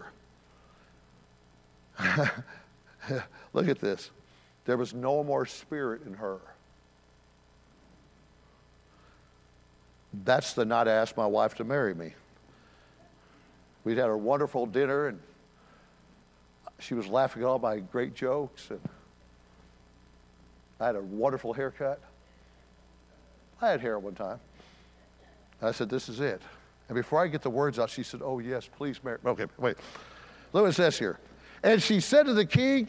Look at this. There was no more spirit in her. That's the night I asked my wife to marry me. We'd had a wonderful dinner, and she was laughing at all my great jokes, and I had a wonderful haircut. I had hair at one time. I said, this is it. And before I get the words out, she said, oh, yes, please marry. Okay, wait. Look what it says here. And she said to the king,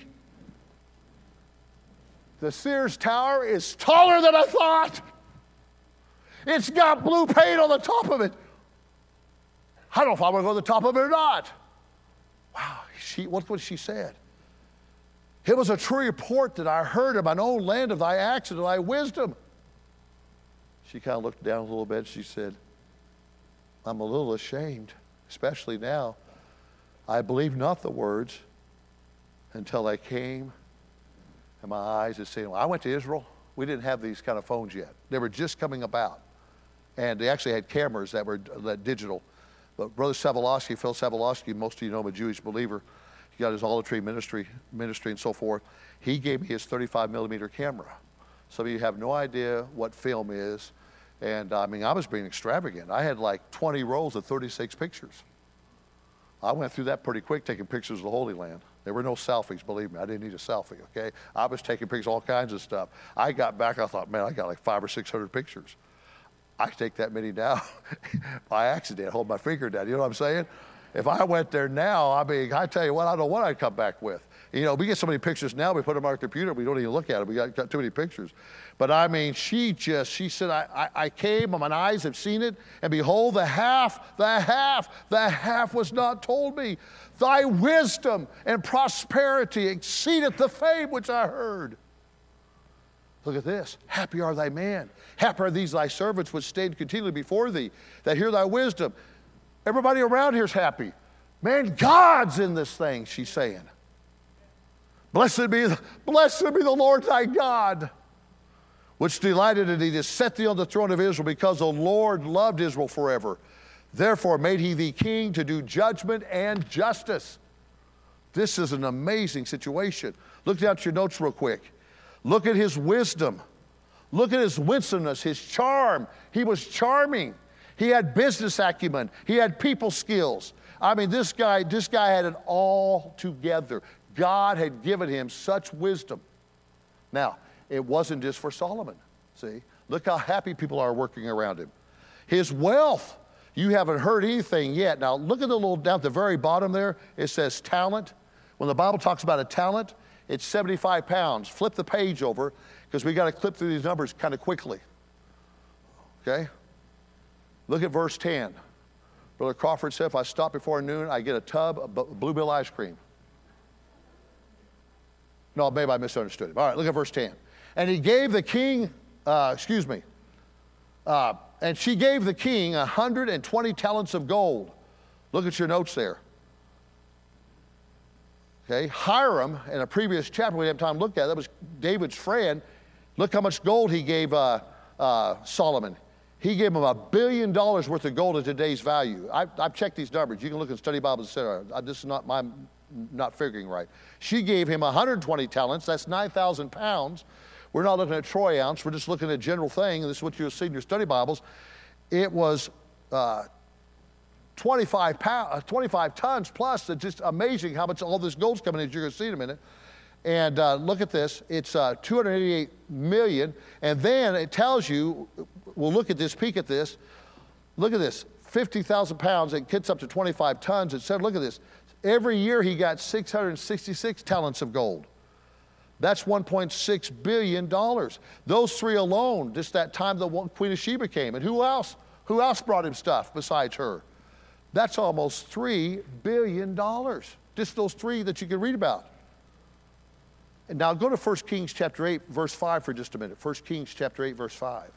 the Sears Tower is taller than I thought. It's got blue paint on the top of it. I don't know if I want to go to the top of it or not. Wow, what's what she said? It was a true report that I heard of mine own land of thy acts and of thy wisdom. She kind of looked down a little bit. She said, I'm a little ashamed, especially now. I believe not the words until I came and my eyes had seen them. I went to Israel. We didn't have these kind of phones yet. They were just coming about. And they actually had cameras that were digital. But Brother Savolosky, Phil Savolosky, most of you know him, a Jewish believer. He got his olive tree ministry and so forth. He gave me his 35 millimeter camera. Some of you have no idea what film is. And I mean, I was being extravagant. I had like 20 rolls of 36 pictures. I went through that pretty quick, taking pictures of the Holy Land. There were no selfies, believe me. I didn't need a selfie, okay? I was taking pictures of all kinds of stuff. I got back, I thought, man, I got like 500 or 600 pictures. I take that many now by accident, hold my finger down. You know what I'm saying? If I went there now, I mean, I tell you what, I don't know what I'd come back with. You know, we get so many pictures now, we put them on our computer, we don't even look at them. We got too many pictures. But I mean, she said, I came, and my eyes have seen it, and behold, the half was not told me. Thy wisdom and prosperity exceedeth the fame which I heard. Look at this. Happy are thy men. Happy are these thy servants which stand continually before thee, that hear thy wisdom. Everybody around here's happy. Man, God's in this thing, she's saying. Blessed be the Lord thy God, which delighted in thee to set thee on the throne of Israel, because the Lord loved Israel forever. Therefore made he thee king to do judgment and justice. This is an amazing situation. Look down at your notes real quick. Look at his wisdom. Look at his winsomeness, his charm. He was charming. He had business acumen. He had people skills. I mean, this guy had it all together. God had given him such wisdom. Now, it wasn't just for Solomon. See, look how happy people are working around him. His wealth, you haven't heard anything yet. Now, look at the little, down at the very bottom there, it says talent. When the Bible talks about a talent, it's 75 pounds. Flip the page over, because we got to clip through these numbers kind of quickly. Okay? Look at verse 10. Brother Crawford said, if I stop before noon, I get a tub of Bluebell ice cream. No, maybe I misunderstood him. All right, look at verse 10. And he gave the king, and she gave the king 120 talents of gold. Look at your notes there. Okay, Hiram, in a previous chapter we didn't have time to look at, that was David's friend. Look how much gold he gave Solomon. He gave him $1 billion worth of gold at today's value. I've checked these numbers. You can look in study Bibles, etc. This is not figuring right. She gave him 120 talents. That's 9,000 pounds. We're not looking at troy ounce. We're just looking at a general thing. And this is what you'll see in your study Bibles. It was 25 tons plus. It's just amazing how much all this gold's coming in, as you're going to see in a minute. And look at this. It's 288 million. And then it tells you, we'll look at this, peek at this. Look at this, 50,000 pounds. It gets up to 25 tons. It said, look at this. Every year he got 666 talents of gold. That's $1.6 billion. Those three alone, just that time the Queen of Sheba came. And who else? Who else brought him stuff besides her? That's almost $3 billion. Just those three that you can read about. And now go to 1 Kings chapter 8, verse 5 for just a minute. 1 Kings chapter 8, verse 5.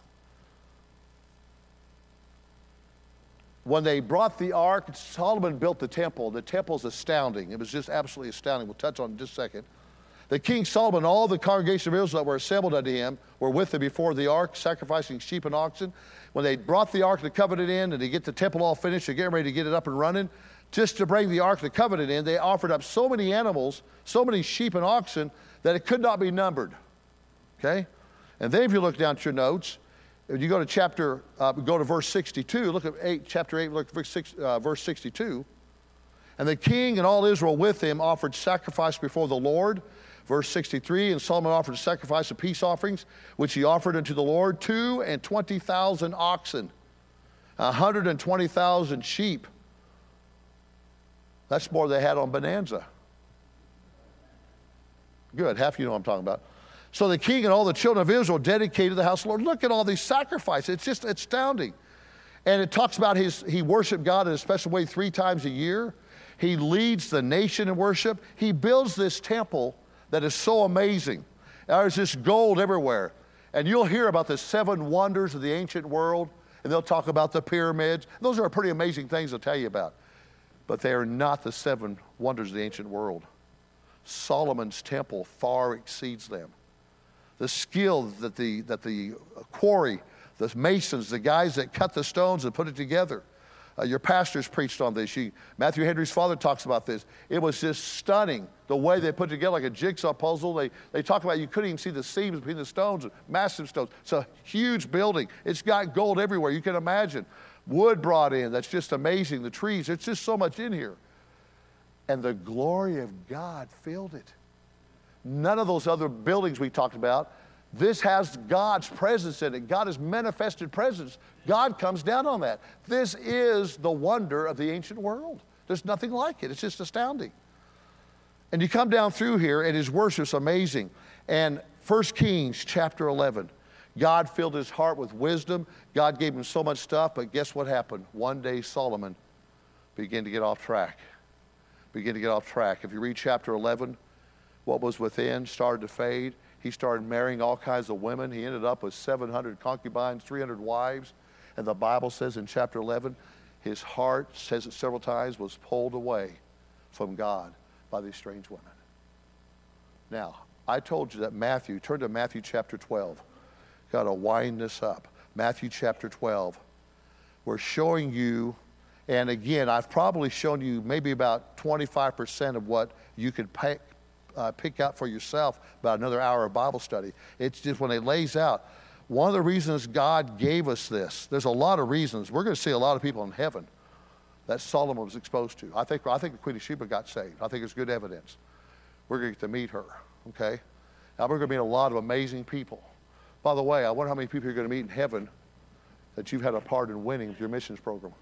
When they brought the ark, Solomon built the temple. The temple's astounding. It was just absolutely astounding. We'll touch on it in just a second. The king Solomon, all the congregation of Israel that were assembled unto him, were with him before the ark, sacrificing sheep and oxen. When they brought the ark of the covenant in, and they get the temple all finished, they're getting ready to get it up and running, just to bring the ark of the covenant in, they offered up so many animals, so many sheep and oxen, that it could not be numbered. Okay? And then if you look down at your notes, if you go to go to verse 62, look at chapter 8, look at verse 62. And the king and all Israel with him offered sacrifice before the Lord. Verse 63, and Solomon offered a sacrifice of peace offerings, which he offered unto the Lord, 220,000 oxen, 120,000 sheep. That's more than they had on Bonanza. Good, half of you know what I'm talking about. So the king and all the children of Israel dedicated the house of the Lord. Look at all these sacrifices. It's just astounding. And it talks about he worshiped God in a special way 3 times a year. He leads the nation in worship. He builds this temple that is so amazing. There's this gold everywhere. And you'll hear about the 7 wonders of the ancient world, and they'll talk about the pyramids. Those are pretty amazing things they'll tell you about. But they are not the 7 wonders of the ancient world. Solomon's temple far exceeds them. The skill that the quarry, the masons, the guys that cut the stones and put it together, Your pastors preached on this. Matthew Henry's father talks about this. It was just stunning the way they put it together like a jigsaw puzzle. They talk about you couldn't even see the seams between the stones, massive stones. It's a huge building. It's got gold everywhere. You can imagine. Wood brought in. That's just amazing. The trees. There's just so much in here. And the glory of God filled it. None of those other buildings we talked about. This has God's presence in it. God has manifested presence. God comes down on that. This is the wonder of the ancient world. There's nothing like it. It's just astounding. And you come down through here, and his worship's amazing. And 1 Kings chapter 11, God filled his heart with wisdom. God gave him so much stuff, but guess what happened? One day Solomon began to get off track. If you read chapter 11, what was within started to fade. He started marrying all kinds of women. He ended up with 700 concubines, 300 wives. And the Bible says in chapter 11, his heart, says it several times, was pulled away from God by these strange women. Now, I told you that Matthew, turn to Matthew chapter 12. Got to wind this up. Matthew chapter 12. We're showing you, and again, I've probably shown you maybe about 25% of what you could pick out for yourself about another hour of Bible study. It's just when it lays out. One of the reasons God gave us this, there's a lot of reasons. We're going to see a lot of people in heaven that Solomon was exposed to. I think the Queen of Sheba got saved. I think it's good evidence. We're going to get to meet her, okay? Now we're going to meet a lot of amazing people. By the way, I wonder how many people you're going to meet in heaven that you've had a part in winning with your missions program.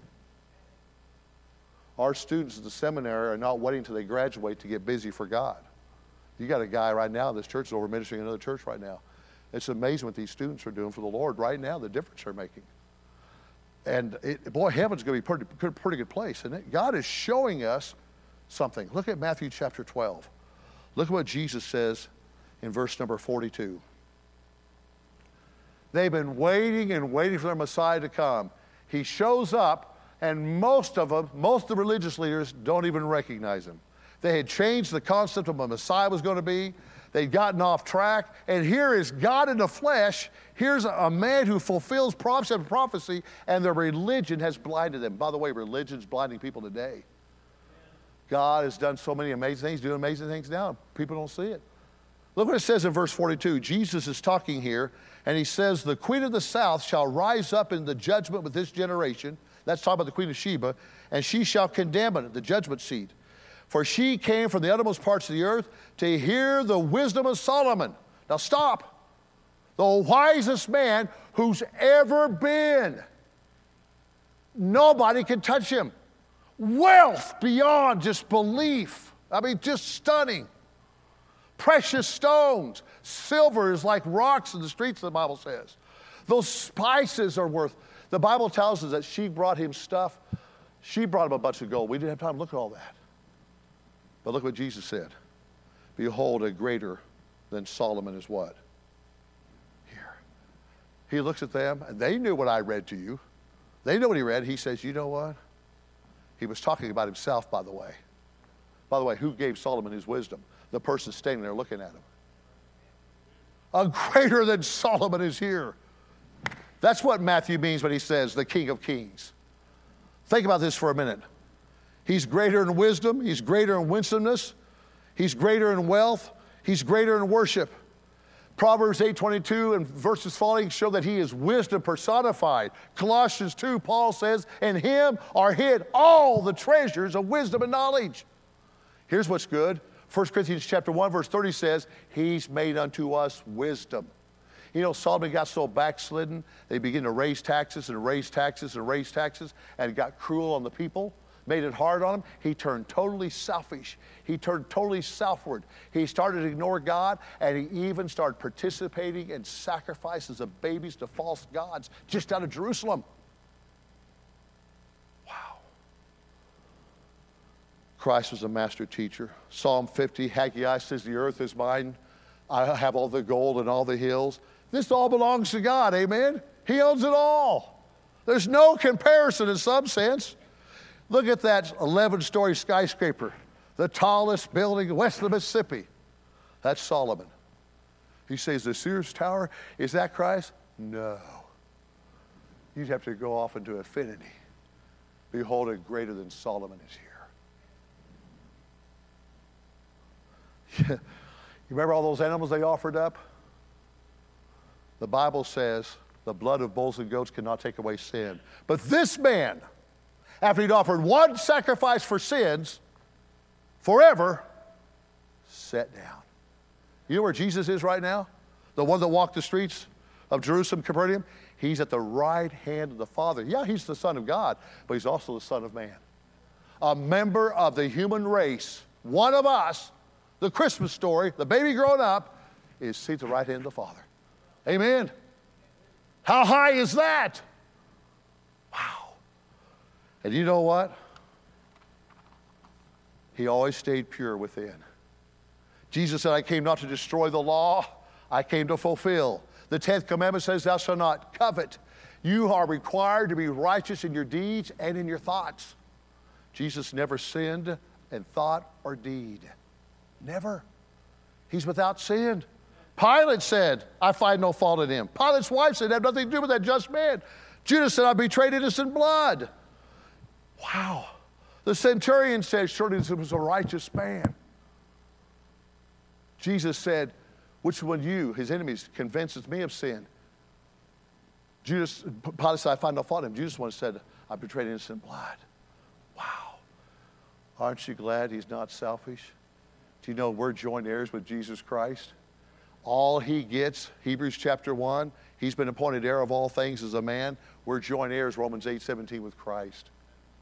Our students at the seminary are not waiting until they graduate to get busy for God. You got a guy right now in this church is over ministering in another church right now. It's amazing what these students are doing for the Lord right now, the difference they're making. And boy, heaven's going to be a pretty good place, isn't it? God is showing us something. Look at Matthew chapter 12. Look at what Jesus says in verse number 42. They've been waiting and waiting for their Messiah to come. He shows up, and most of the religious leaders don't even recognize him. They had changed the concept of what Messiah was going to be. They'd gotten off track. And here is God in the flesh. Here's a man who fulfills prophecy after prophecy, and their religion has blinded them. By the way, religion's blinding people today. God has done so many amazing things, doing amazing things now. People don't see it. Look what it says in verse 42. Jesus is talking here, and he says, the Queen of the South shall rise up in the judgment with this generation. That's talking about the Queen of Sheba. And she shall condemn it at the judgment seat. For she came from the uttermost parts of the earth to hear the wisdom of Solomon. Now stop. The wisest man who's ever been. Nobody can touch him. Wealth beyond just belief. I mean, just stunning. Precious stones. Silver is like rocks in the streets, the Bible says. Those spices are worth. The Bible tells us that she brought him stuff. She brought him a bunch of gold. We didn't have time to look at all that. But look what Jesus said. Behold, a greater than Solomon is what? Here. He looks at them, and they knew what I read to you. They know what he read. He says, you know what? He was talking about himself, by the way. By the way, who gave Solomon his wisdom? The person standing there looking at him. A greater than Solomon is here. That's what Matthew means when he says the King of Kings. Think about this for a minute. He's greater in wisdom. He's greater in winsomeness. He's greater in wealth. He's greater in worship. Proverbs 8:22 and verses following show that he is wisdom personified. Colossians 2, Paul says, in him are hid all the treasures of wisdom and knowledge. Here's what's good. 1 Corinthians chapter 1, verse 30 says, he's made unto us wisdom. You know, Solomon got so backslidden, they began to raise taxes and raise taxes and raise taxes, and got cruel on the people. Made it hard on him. He turned totally selfish. He turned totally southward. He started to ignore God, and he even started participating in sacrifices of babies to false gods just out of Jerusalem. Wow. Christ was a master teacher. Psalm 50, Haggai says, the earth is mine. I have all the gold and all the hills. This all belongs to God, amen? He owns it all. There's no comparison in some sense. Look at that 11-story skyscraper, the tallest building west of the Mississippi. That's Solomon. He says, the Sears Tower, is that Christ? No. You'd have to go off into infinity. behold, a greater than Solomon is here. You remember all those animals they offered up? The Bible says the blood of bulls and goats cannot take away sin. But this man, after he'd offered one sacrifice for sins, forever, sat down. You know where Jesus is right now? The one that walked the streets of Jerusalem, Capernaum? He's at the right hand of the Father. Yeah, he's the Son of God, but he's also the Son of Man. A member of the human race, one of us, the Christmas story, the baby growing up, is seated at the right hand of the Father. Amen. How high is that? Wow. And you know what? He always stayed pure within. Jesus said, I came not to destroy the law, I came to fulfill. The 10th commandment says, thou shalt not covet. You are required to be righteous in your deeds and in your thoughts. Jesus never sinned in thought or deed. Never. He's without sin. Pilate said, I find no fault in him. Pilate's wife said, I have nothing to do with that just man. Judas said, I betrayed innocent blood. Wow. The centurion said, surely this was a righteous man. Jesus said, which one of you, his enemies, convinces me of sin? Pilate said, I find no fault in him. Judas once said, I betrayed innocent blood. Wow. Aren't you glad he's not selfish? Do you know we're joint heirs with Jesus Christ? All he gets, Hebrews chapter 1, he's been appointed heir of all things as a man. We're joint heirs, Romans 8:17, with Christ.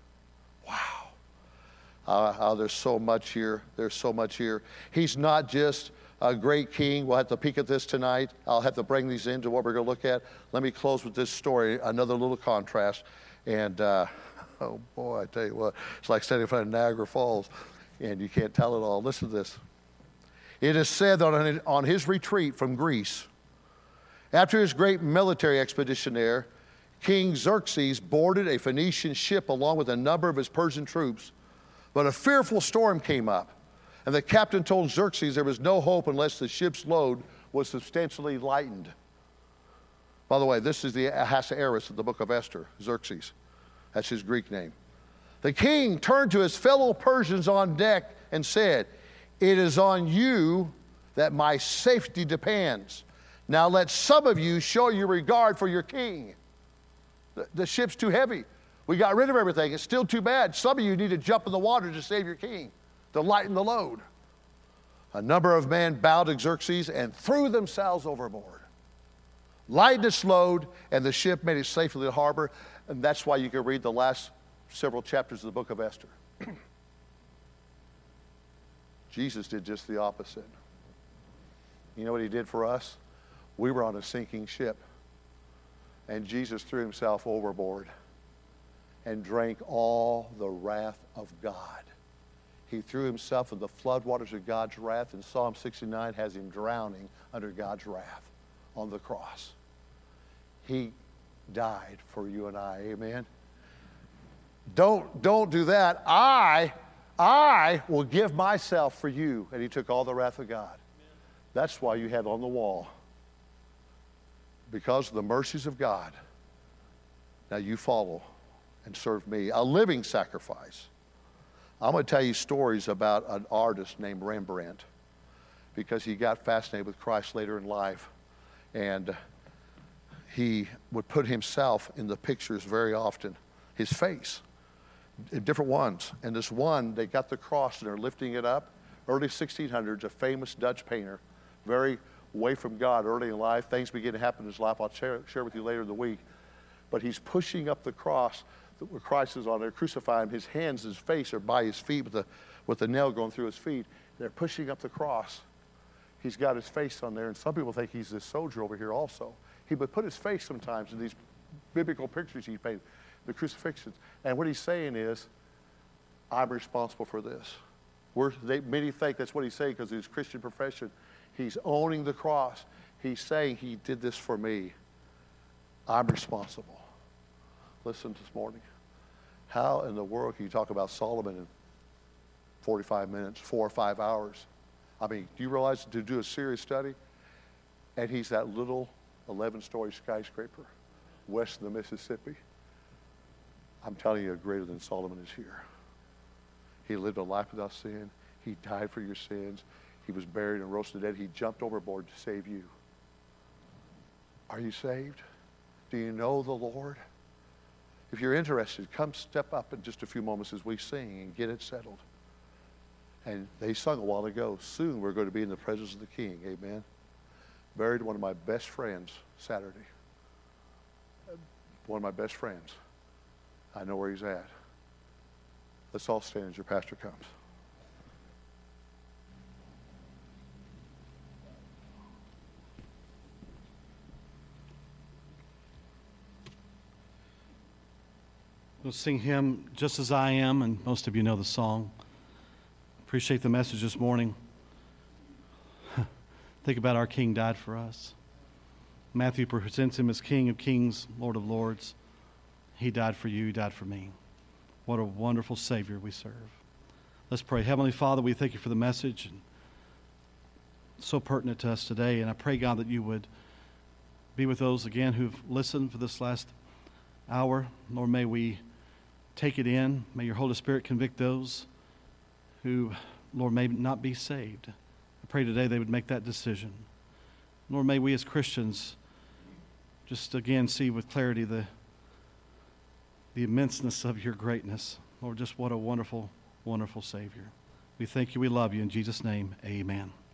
Wow. There's so much here. There's so much here. He's not just a great king. We'll have to peek at this tonight. I'll have to bring these into what we're going to look at. Let me close with this story, another little contrast. And, oh boy, I tell you what, it's like standing in front of Niagara Falls, and you can't tell it all. Listen to this. It is said that on his retreat from Greece, after his great military expedition there, King Xerxes boarded a Phoenician ship along with a number of his Persian troops. But a fearful storm came up, and the captain told Xerxes there was no hope unless the ship's load was substantially lightened. By the way, this is the Ahasuerus of the book of Esther, Xerxes. That's his Greek name. The king turned to his fellow Persians on deck and said, it is on you that my safety depends. Now let some of you show your regard for your king. The ship's too heavy. We got rid of everything. It's still too bad. Some of you need to jump in the water to save your king, to lighten the load. A number of men bowed to Xerxes and threw themselves overboard. Lightened its load, and the ship made it safely to the harbor. And that's why you can read the last several chapters of the book of Esther. Jesus did just the opposite. You know what he did for us? We were on a sinking ship, and Jesus threw himself overboard and drank all the wrath of God. He threw himself in the floodwaters of God's wrath, and Psalm 69 has him drowning under God's wrath on the cross. He died for you and I. Amen. Don't do that. I will give myself for you. And he took all the wrath of God. That's why you had on the wall. Because of the mercies of God, now you follow and serve me. A living sacrifice. I'm going to tell you stories about an artist named Rembrandt, because he got fascinated with Christ later in life. And he would put himself in the pictures very often, his face, in different ones. And this one, they got the cross and they're lifting it up. Early 1600s, a famous Dutch painter, very away from God early in life. Things begin to happen in his life. I'll share with you later in the week. But he's pushing up the cross where Christ is on there, crucifying him. His hands, his face are by his feet with the nail going through his feet. They're pushing up the cross. He's got his face on there, and some people think he's this soldier over here also. He would put his face sometimes in these biblical pictures he painted, the crucifixions. And what he's saying is, I'm responsible for this. Many think that's what he's saying because of his Christian profession. He's owning the cross. He's saying he did this for me. I'm responsible. Listen this morning. How in the world can you talk about Solomon in 45 minutes, 4 or 5 hours? I mean, do you realize to do a serious study? And he's that little 11-story skyscraper west of the Mississippi. I'm telling you, greater than Solomon is here. He lived a life without sin. He died for your sins. He was buried and rose to the dead. He jumped overboard to save you. Are you saved? Do you know the Lord? If you're interested, come step up in just a few moments as we sing and get it settled. And they sung a while ago, soon we're going to be in the presence of the King. Amen. Buried one of my best friends Saturday. One of my best friends. I know where he's at. Let's all stand as your pastor comes. We'll sing him Just As I Am, and most of you know the song. Appreciate the message this morning. Think about our King died for us. Matthew presents him as King of Kings, Lord of Lords. He died for you, he died for me. What a wonderful Savior we serve. Let's pray. Heavenly Father, we thank you for the message, and so pertinent to us today. And I pray, God, that you would be with those again who've listened for this last hour. Lord, may we take it in. May your Holy Spirit convict those who, Lord, may not be saved. I pray today they would make that decision. Lord, may we as Christians just again see with clarity the immenseness of your greatness. Lord, just what a wonderful, wonderful Savior. We thank you. We love you. In Jesus' name, amen.